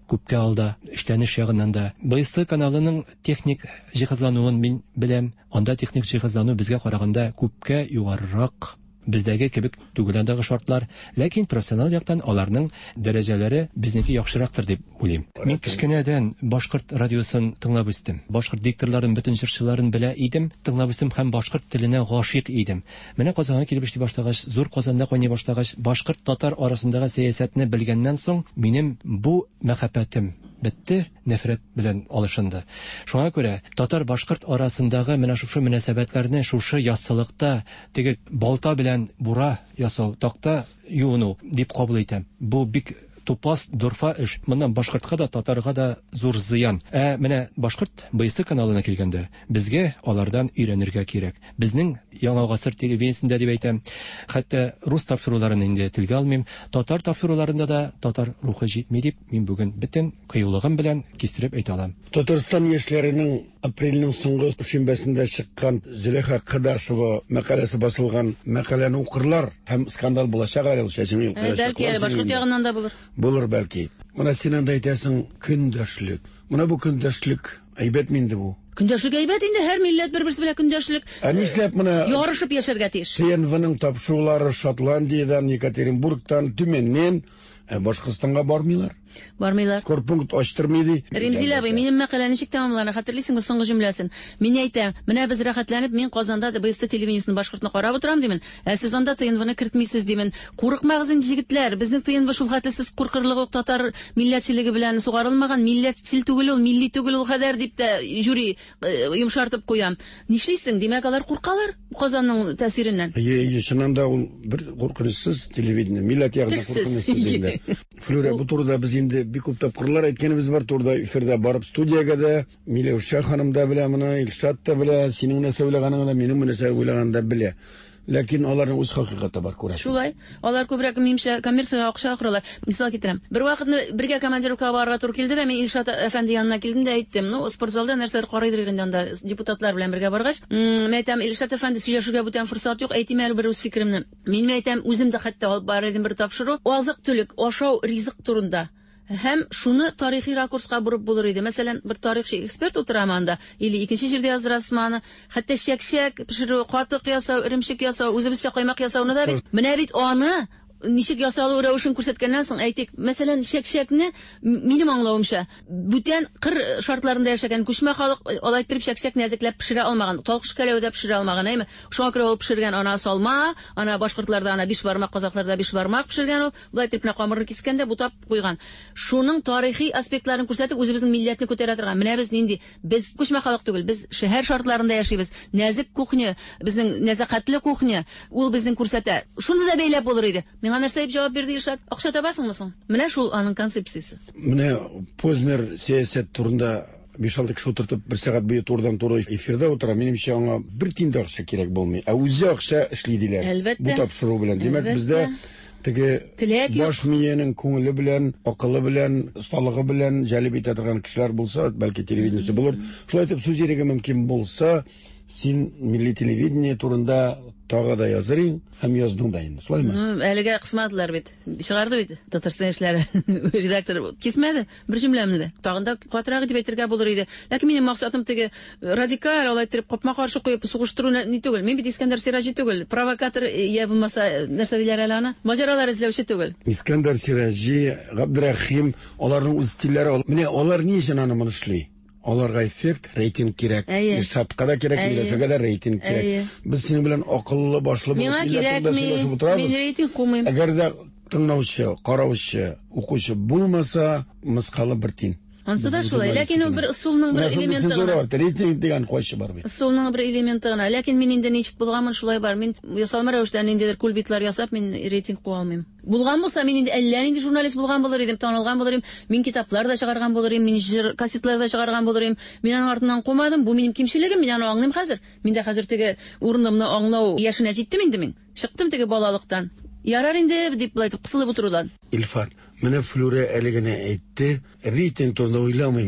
күпкә алда, эшләнеш ягыннан да. БСТ каналының техник җиһазлануын мин беләм. Анда техник җиһазлану безгә караганда күпкә югарырак. Бездәге кебек түгел андагы шартлар, ләкин профессионал яктан аларның дәрәҗәләре безнеке яхшырактыр дип уйлыйм. Мин кичкенәдән башкорт радиосын тыңлап үстем. Башкорт дикторларын, бөтен җырчыларын белә идем, тыңлап үстем һәм башкорт теленә гашыйк идем. Менә Казанга килеп эшли башлагач, зур Казанда кайный башлагач, башкорт татар арасындагы сәясәтне белгәннән соң, минем бу мәхәббәтем бетте, нәфрәт белән алышынды. Шуңа күрә татар башкорт арасындагы менә шушы мөнәсәбәтләрне шушы яссылыкта теге балта белән бура ясау, такта юыну дип кабул итәм. Бу бик тупас, дурфа эш. Моннан башкортка да, татарга да зур зыян. Менә башкорт БСТ каналына килгәндә, безгә алардан өйрәнергә кирәк. Безнең яңа гасыр телевидениесендә дип әйтәм, хәтта рус тапшыруларын инде телгә алмыйм, татар тапшыруларында да татар рухы җитми дип, мин бүген бөтен кыюлыгым белән кистереп әйтә алам. Татарстан яшьләренең апрельнең соңгы шимбәсендә чыккан Зөләйха Кадашева мәкаләсе басылган мәкаләне укырлар һәм скандал булачак әле шәҗми. Бәлки башкорт ягыннан да булыр. Булыр бәлки. Менә син анда әйтәсең көндәшлек. Менә бу көндәшлек әйбәт минде бу. Көндәшлек әйбәт инде, һәр милләт бер-берсе белән көндәшлек. Нишләп менә ярышып яшәргә тиеш. ТНВның тапшырулары Шотландиядән, Екатеринбургтан, Төмәннән Башкортстанга бармыйлар. Бармыйлар. Корпункт ачтырмый. Ремзилә абый, минем мәкаләне ничек тәмамлана? Хәтерлисеңме соңгы җөмләсен? Мин әйтәм, менә без рәхәтләнеп, мин Казанда БСТ телевидениесен башкортны карап утырам димен. Сез анда ТНВны кертмисез димен. Курыкмагыз инде җегетләр, безнең ТНВ шул хәтлесез куркырлык татар милләтчелеге белән сугарылмаган, милләтчел түгел ул, милли түгел ул хәдәр дип тә жюри йомшартып куям. Нишлисең? Димәк, алар куркалар Казанның тәсиреннән. Чыннан ул бер куркынычсыз телевидение, милләт ягында куркынычсыз инде. Флюра, бу турыда без инде бик күп тапкырлар әйткәнебез бар, турыда эфирдә барып студиягә дә, Миләүшә ханым да белә, моны Илшат та белә, синең нәрсә уйлаганың да, минем нәрсә уйлаган да белә. Ләкин аларның үз хакыйкаты бар, күрәсең. Шулай. Алар күбрәк мимшә коммерциягә акча акыралар. Мисал китерәм. Бер вакытны бергә командировкага барырга туры килде дә, мин Илшат әфәнде янына килдем дә әйттем. Спортзалда нәрсәләр карыйдыр инде анда депутатлар белән бергә баргач, мен әйтәм, Илшат әфәнде сөйләшергә бүтән форсат юк, әйтим әле бер үз фикеремне. Мин әйтәм, үзем дә хәтта алып бар идем бер тапшыру, азык-төлек, ашау, ризык турында. Һәм шуны тарихи ракурска бурып булыр иде. Мәсәлән, бер тарихчы эксперт утырамы анда, или икенче җирдә яздырасымы, хәтта шәкшәк пешерү, катык ясау, иремшек ясау, үзебезчә каймак ясауны да бит. Менә бит аны ничек ясалу рәвешен күрсәткәннән соң әйтик, мәсәлән, шәкшәкне минем аңлавымча, бүтән кыр шартларында яшәгән күчмә халык алай итеп шәкшәк нәзекләп пешерә алмаган, талкыш кәләүдә пешерә алмаган, әйме? Шуңа күрә ул пешергән ана салма, ана башкортларда ана 5 бармак, казакларда 5 бармак пешергән ул, булай итеп камырны кискәндә бутап куйган. Шуның тарихи аспектларын күрсәтеп, үзебезнең милләтне күтәрә торган. Менә без нинди? Без күчмә халык түгел, без шәһәр шартларында яшибез. Нәзек кухня, безнең нәзакәтле кухня, ул безнең күрсәтә. Шуны да бәйләп булыр иде. Миңа нәрсә дип җавап бирде Илшат? Акча табасыңмы соң? Менә шул аның концепциясе. Менә Познер сәясәт турында 5-6 кеше утыртып, 1 сәгать буе турыдан-туры эфирдә утыра. Минемчә, аңа бер тиен дә акча кирәк булмый. Үзе акча эшли диләр. Бу тапшыру белән. Димәк, бездә теге баш миянең күңеле белән, акылы белән, осталыгы белән җәлеп итә торган кешеләр булса, бәлки телевидениесе булыр. Шулай итеп сүз йөрергә мөмкин булса, син милли телевидение турында тагы да язырың һәм яздың да инде. Шулаймы? Әлегә кысмадылар бит. Чыгарды бит. Татарстан эшләре редактор кисмәде бер җөмләмне дә. Тагында катырак дип әйтергә булыр иде. Ләкин минем максатым теге радикаль алай итеп капма каршы куеп сугыштыру ни түгел. Мин бит Искәндәр Сиражи түгел. Провокатор я булмаса нәрсә диләр әле аны? Маҗаралар эзләүче түгел. Искәндәр Сиражи, Габдрахим, аларның үз стильләре. Менә алар ни өчен аны моны эшли? Аларга эффект, рейтинг кирәк. Шатка да кирәк, миләшәгә дә рейтинг кирәк. Без синең белән акыллы башлы булып, миңа кирәкме? Мин рейтинг кумыйм. Әгәр дә тыңлаучы, караучы, укучы булмаса, мыскалы бер тин. Ансы да шулай, ләкин ул бер усулның бер элементы гына. Рейтинг дигән кайсы бар бит. Усулның бер элементы гына, ләкин мин инде ничек булганмын шулай бар. Мин ясалма рәвештә ниндидер кульбитлар ясап, мин рейтинг куа алмыйм. Булган булса, мин инде әллә нинди журналист булган булыр идем, танылган булыр идем, мин китаплар да чыгарган булыр идем, мин җыр кассетлар да чыгарган булыр идем. Мин аның артыннан кумадым, бу минем кимчелегем, мин аны аңлыйм хәзер. Мин дә хәзер теге урынымны аңлау яшенә җиттем инде мин. Чыктым теге балалыктан. Ярар инде дип булай итеп кысылып утырудан. Илфат, менә Флюра әлегенә әйтте, рейтинг турында уйламыйм ди.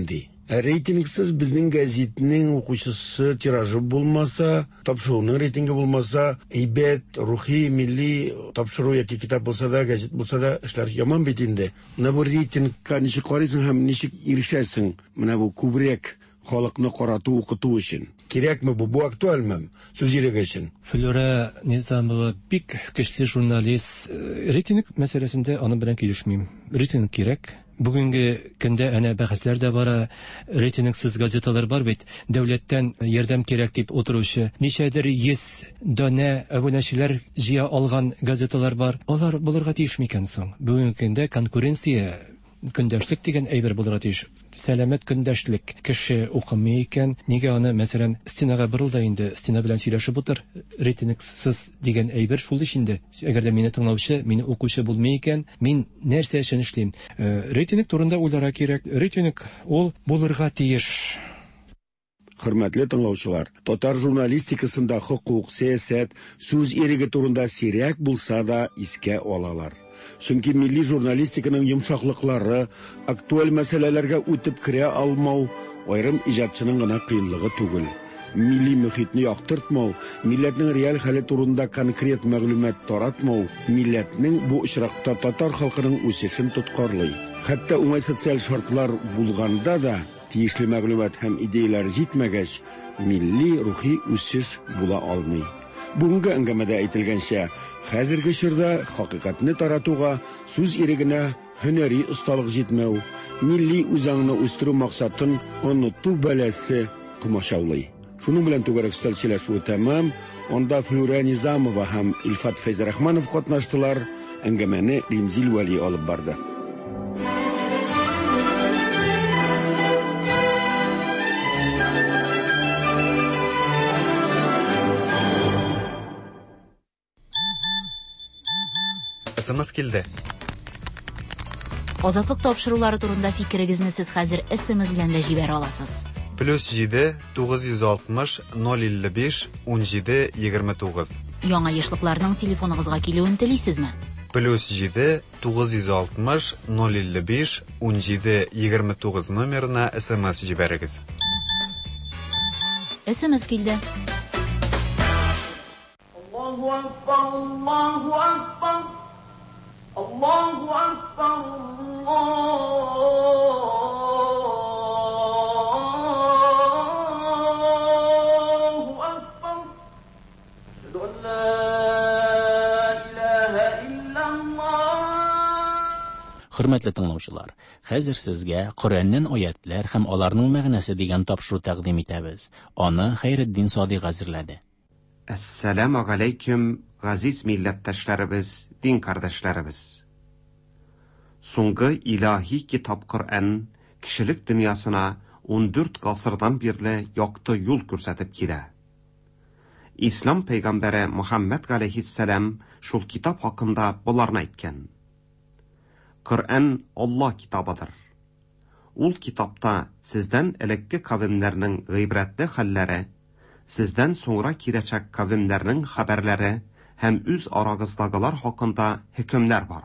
Рейтингсыз безнең газетның укучысы тиражы булмаса, тапшыруның рейтинги булмаса, әйбәт, рухи, милли тапшыру яки китап булса да, газет булса да, эшләр яман бит инде. Менә бу рейтингка ничек карыйсың һәм ничек ирешәсең? Менә бу күбрәк халыкны карату, укыту өчен. Кирәкме бу актуальмы? Сүз йөрәге өчен. Флора Низамова бик көчле журналист. Рейтинг мәсьәләсендә аны белән килешмим. Рейтинг кирәк. Бүгенге көндә әнә бәхәсләр дә бара, рейтингсыз газеталар бар бит, дәүләттән ярдәм кирәк дип утыручы. Ничәдер 100 дана абунәчеләр җыя алган газеталар бар. Алар булырга тиеш микән соң? Бүгенге көндә конкуренция, көндәшлек дигән әйбер булырга тиеш. Сәламәт көндәшлек. Кеше укымый икән, нигә аны, мәсәлән, стенага борылда инде, стена белән сөйләшеп утыр. Рейтингсыз дигән әйбер шул иш инде. Әгәр дә мине тыңлаучы, мине укучы булмый икән, мин нәрсә өчен эшлим? Рейтинг турында уйларга кирәк. Рейтинг ул булырга тиеш. Хөрмәтле тыңлаучылар, татар журналистикасында хукук, сәясәт, сүз иреге турында сирәк булса да искә алалар. Чөнки милли журналистиканың йомшаклыклары, актуаль мәсьәләләргә үтеп керә алмау, айрым иҗатчының гына кыенлыгы түгел. Милли мөхитне яктыртмау, милләтнең реаль хәле турында конкрет мәгълүмат таратмау, милләтнең бу очракта татар халкының үсешен тоткарлый. Хәтта уңай социаль шартлар булганда да, тиешле мәгълүмат һәм идеялар җитмәгәч, милли рухи үсеш була алмый. Бүгенге әңгәмәдә әйтелгәнчә, хәзерге чорда хакыйкатьне таратуга, сүз ирегенә һөнәри осталык җитмәү, милли үзаңны үстерү максатын оныту бәласе комачаулый. Шуның белән түгәрәк стәл сөйләшүе тәмам. Онда Флора Низамова һәм Илфат Фәйзрахманов катнаштылар. Әңгәмәне Римзил Вали алып барды. СМС килде. Азатлык тапшырулары турында фикерегезне сез хәзер SMS белән дә җибәрә аласыз. +7 960 055 17 29. Яңа яшьлекләрнең телефоныгызга килүен телисезме? +7 960 055 17 29 номерына SMS җибәрегез. SMS килде. Аллаһу акбар, Аллаһу акбар. Аллаһу акбар, Аллаһу акбар. Ашһаду ан ла илаһа иллаллаһ. Хөрмәтле тыңлаучылар, хәзер сезгә Коръәннән аятлар һәм аларның мәгънәсе дигән тапшыру тәкъдим итәбез. Аны Хәйретдин Садыйк әзерләде. Ассаламу алейкум, газиз милләттәшләребез, дин кардәшләребез. Соңгы илаһи китап Коръән кешелек дөньясына 14 гасырдан бирле якты юл күрсәтеп килә. Ислам пәйгамбәре Мөхәммәд алейһиссалам шул китап хакында буларны әйткән. Коръән Алла китабыдыр. Ул китапта сездән элекке кавемнәрнең гыйбрәтле хәлләре, сездән соңра киләчәк кавемнәрнең хәбәрләре һәм үз арагыздагылар хакында хөкемнәр бар.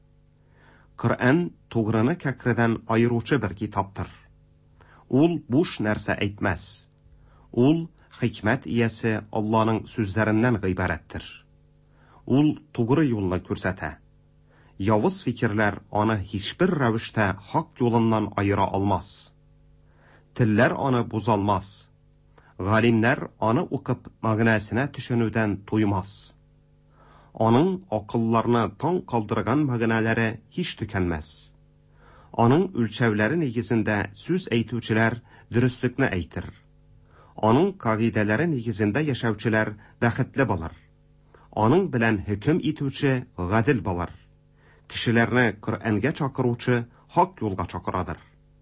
Коръән тугрыны кәкредән айыручы бер китаптыр. Ул буш нәрсә әйтмәс. Ул хикмәт иясе Алланың сүзләреннән гыйбарәттер. Ул тугры юлны күрсәтә. Явыз фикерләр аны һичбер рәвештә хак юлыннан айыра алмас. Телләр аны бузалмас. Галимнәр аны укып мәгънәсенә төшенүдән туймас. Аның акылларны таң калдырган мәгънәләре һич төкәнмәс. Аның үлчәүләре нигезендә сүз әйтүчеләр дөреслекне әйтер. Аның кагыйдәләре нигезендә яшәүчеләр бәхетле булыр. Аның белән хөкем итүче гадел булыр. Кешеләрне Коръәнгә чакыручы хак юлга чакырадыр.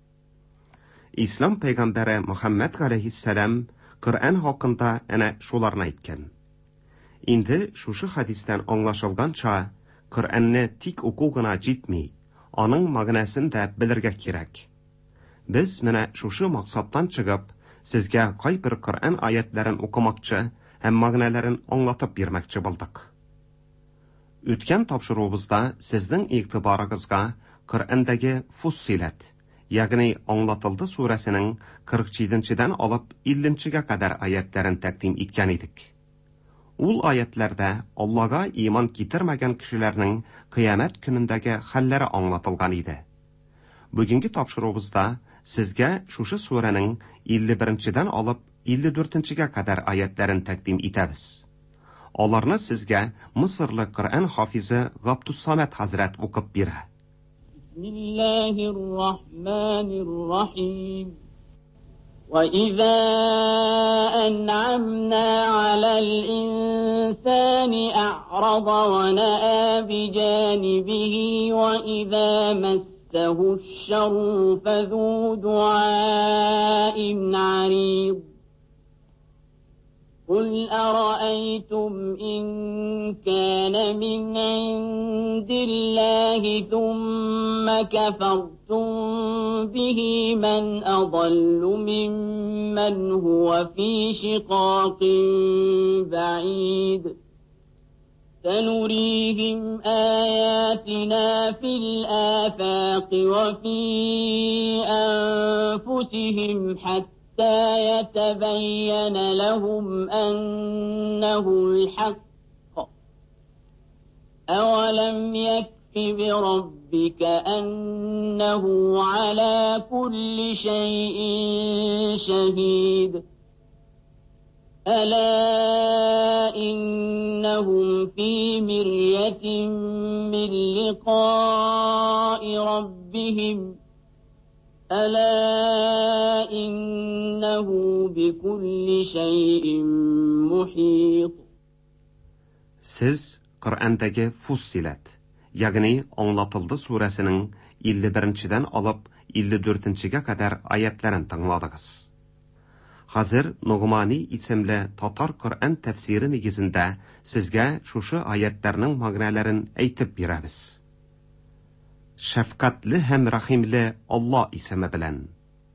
Ислам пәйгамбәре Мөхәммәд алейһиссалам Коръән хакында әнә шуларны әйткән. Инде шушы хадистән аңлашылганча, Коръәнне тик уку гына җитми, аның мәгънәсен дә белергә кирәк. Без менә шушы максаттан чыгып, сезгә кайбер Коръән аятларын укымакчы һәм мәгънәләрен аңлатып бирмәкче булдык. Үткән тапшыруыбызда сезнең игътибарыгызга Коръәндәге Фуссилат, ягъни Аңлатылды сүрәсенең 47-дән алып 50-гә кадәр аятларын тәкъдим иткән идек. Ул аятларда Аллага иман китермәгән кешеләрнең кыямәт көнендәге хәлләре аңлатылган иде. Бүгенге тапшыруыбызда сезгә шушы сүрәнең 51-дән алып 54-гә кадәр аятларын тәкъдим итәбез. Аларны сезгә Мисырлы Коръән хафизы Габдуссамат хәзрәт укып бирә. Бисмиллаһир-рахманир-рахим. وَإِذَا أَنْعَمْنَا عَلَى الْإِنسَانِ أَعْرَضَ وَنَأَى بِجَانِبِهِ وَإِذَا مَسَّهُ الشَّرُّ فَذُو دُعَاءٍ عَرِيضٍ قُلْ أَرَأَيْتُمْ إِنْ كَانَ مِنْ عِنْدِ اللَّهِ ثُمَّ كَفَرْتُمْ بِهِ مَنْ أَضَلُّ مِمَّنْ هُوَ فِي شِقَاقٍ بَعِيدٍ سَنُرِيهِمْ آيَاتِنَا فِي الْآفَاقِ وَفِي أَنفُسِهِمْ حَتَّى يتبين لهم أنه الحق أولم يكف بربك أنه على كل شيء شهيد ألا إنهم في مرية من لقاء ربهم ألا إنه بكل شيء محيط. Siz Qur'andagi Fussilat, ягъни Аңлатылды сүрәсенең 51-дән алып 54-гә кадәр аятларын тыңладыгыз. Хәзер Нугмани исемле татар Qur'ан тәфсире нигезендә сезгә шушы аятларның мәгънәләрен әйтеп бирәбез. Шәфкатьле һәм рәхимле Алла исеме белән.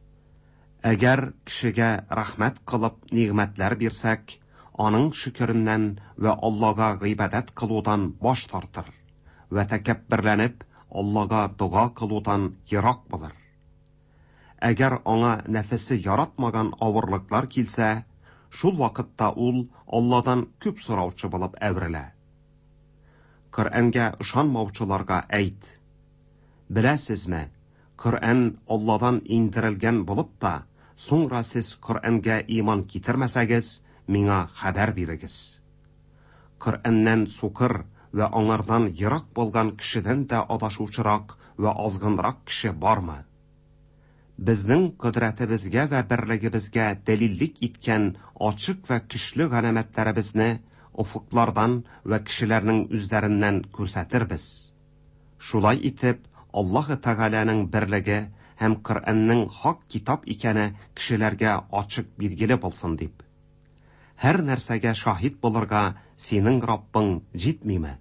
Әгәр кешегә рәхмәт кылып нигъмәтләр бирсәк, аның шөкереннән вә Аллага гыйбадәт кылудан баш тартыр вә тәкәбберләнеп Аллага дуга кылудан ярак булыр. Әгәр аңа нәфесе яратмаган авырлыклар килсә, шул вакытта ул Алладан күп сораучы булып әверелә. Qur'anga ышанмаучыларга әйт: Беләсезме, Qur'an Алладан индерелгән булып та, соңра сез Qur'anga иман китермәсәгез, миңа хәбәр бирегез. Qur'anнан сукыр вә аңардан ярак булган кешедән дә адашучырак вә азгынрак кеше бармы? Безнең кудрәтебезгә вә берлегебезгә дәлиллек иткән ачык вә көчле галәмәтләребезне уфуклардан вә кешеләрнең үзләреннән күрсәтербез. Шулай итеп, Аллаһ Тәгаләнең берлеге һәм Qur'анның хак китап икәне кешеләргә ачык билгеле булсын дип. Һәр нәрсәгә шаһид булырга синең Раббың җитмиме?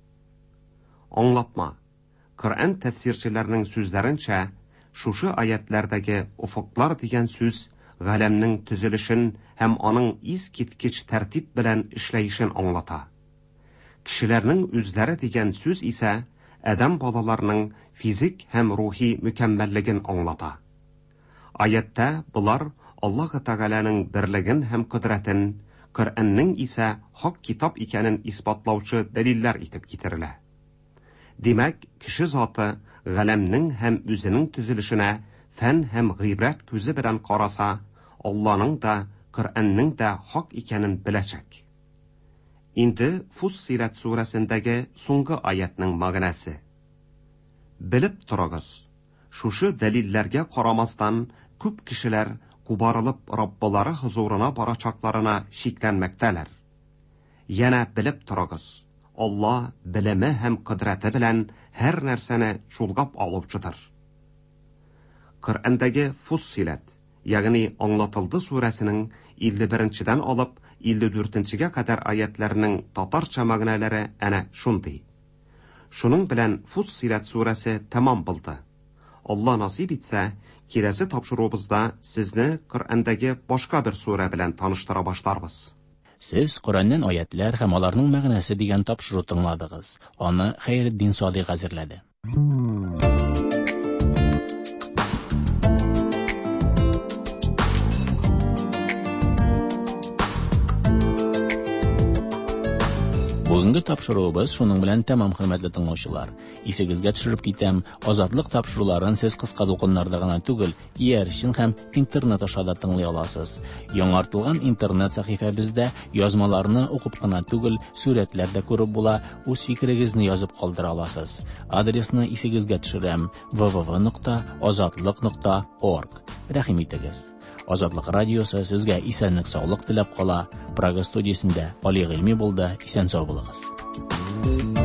Аңлатма. Qur'ан тәфсирчеләренең сүзләренчә, шушы аятлардагы уфуклар дигән сүз галәмнең төзелешен һәм аның искиткеч тәртип белән эшләешен аңлата. Кешеләрнең үзләре дигән сүз исә адам балаларының физик һәм рухи мөкәммәллеген аңлата. Аятта булар Аллаһ Тәгаләнең берлеген һәм кудрәтен, Qur'анның исә хак китап икәнен исбатлаучы дәлилләр итеп китерелә. Димәк, кеше заты галәмнең һәм үзенең төзелешенә фән һәм гыйбрәт күзе белән караса, Алланың да, Qur'анның да хак икәнен беләчәк. Инде Фуссилат сүрәсендәге соңгы аятның мәгънәсе. Белеп торыгыз, шушы дәлилләргә карамастан күп кешеләр кубарылып Раббылары хузурына барачакларына шикләнмәктәләр. Яна белеп торыгыз, Алла белеме һәм кудрәте белән һәр нәрсәне чулгап алучыдыр. Qur'андагы Фуссилат, ягъни Аңлатылды сүрәсенең 51-дән алып 54-гә кадәр аятларының татарча мәгънәләре әнә шундый. Шуның белән Фуссилат сүрәсе тәмам булды. Алла насип итсә, киләсе тапшыруыбызда сезне Qur'андагы башка бер сүрә белән таныштыра башларбыз. Сез Qur'аннан аятлар һәм аларның мәгънәсе дигән тапшыру тыңладыгыз. Аны Хәйретдин Садыйк әзерләде. Бүгенге тапшыруыбыз шуның белән тәмам, хөрмәтле тыңлаучылар. Исегезгә төшереп китәм, азатлык тапшыруларын сез кыска дулкыннарда гына түгел, ияр өчен һәм интернет аша да тыңлый аласыз. Яңартылган интернет сәхифәбездә язмаларны укып кына түгел, сүрәтләр дә күреп була, үз фикерегезне язып калдыра аласыз. Адресны исегезгә төшерәм: www.azatlyk.org. Рәхим итегез. Азатлык радиосы сезгә исәнлек, саулык теләп кала. Прага студиясендә Али Гыйльми булды. Исән сау булыгыз.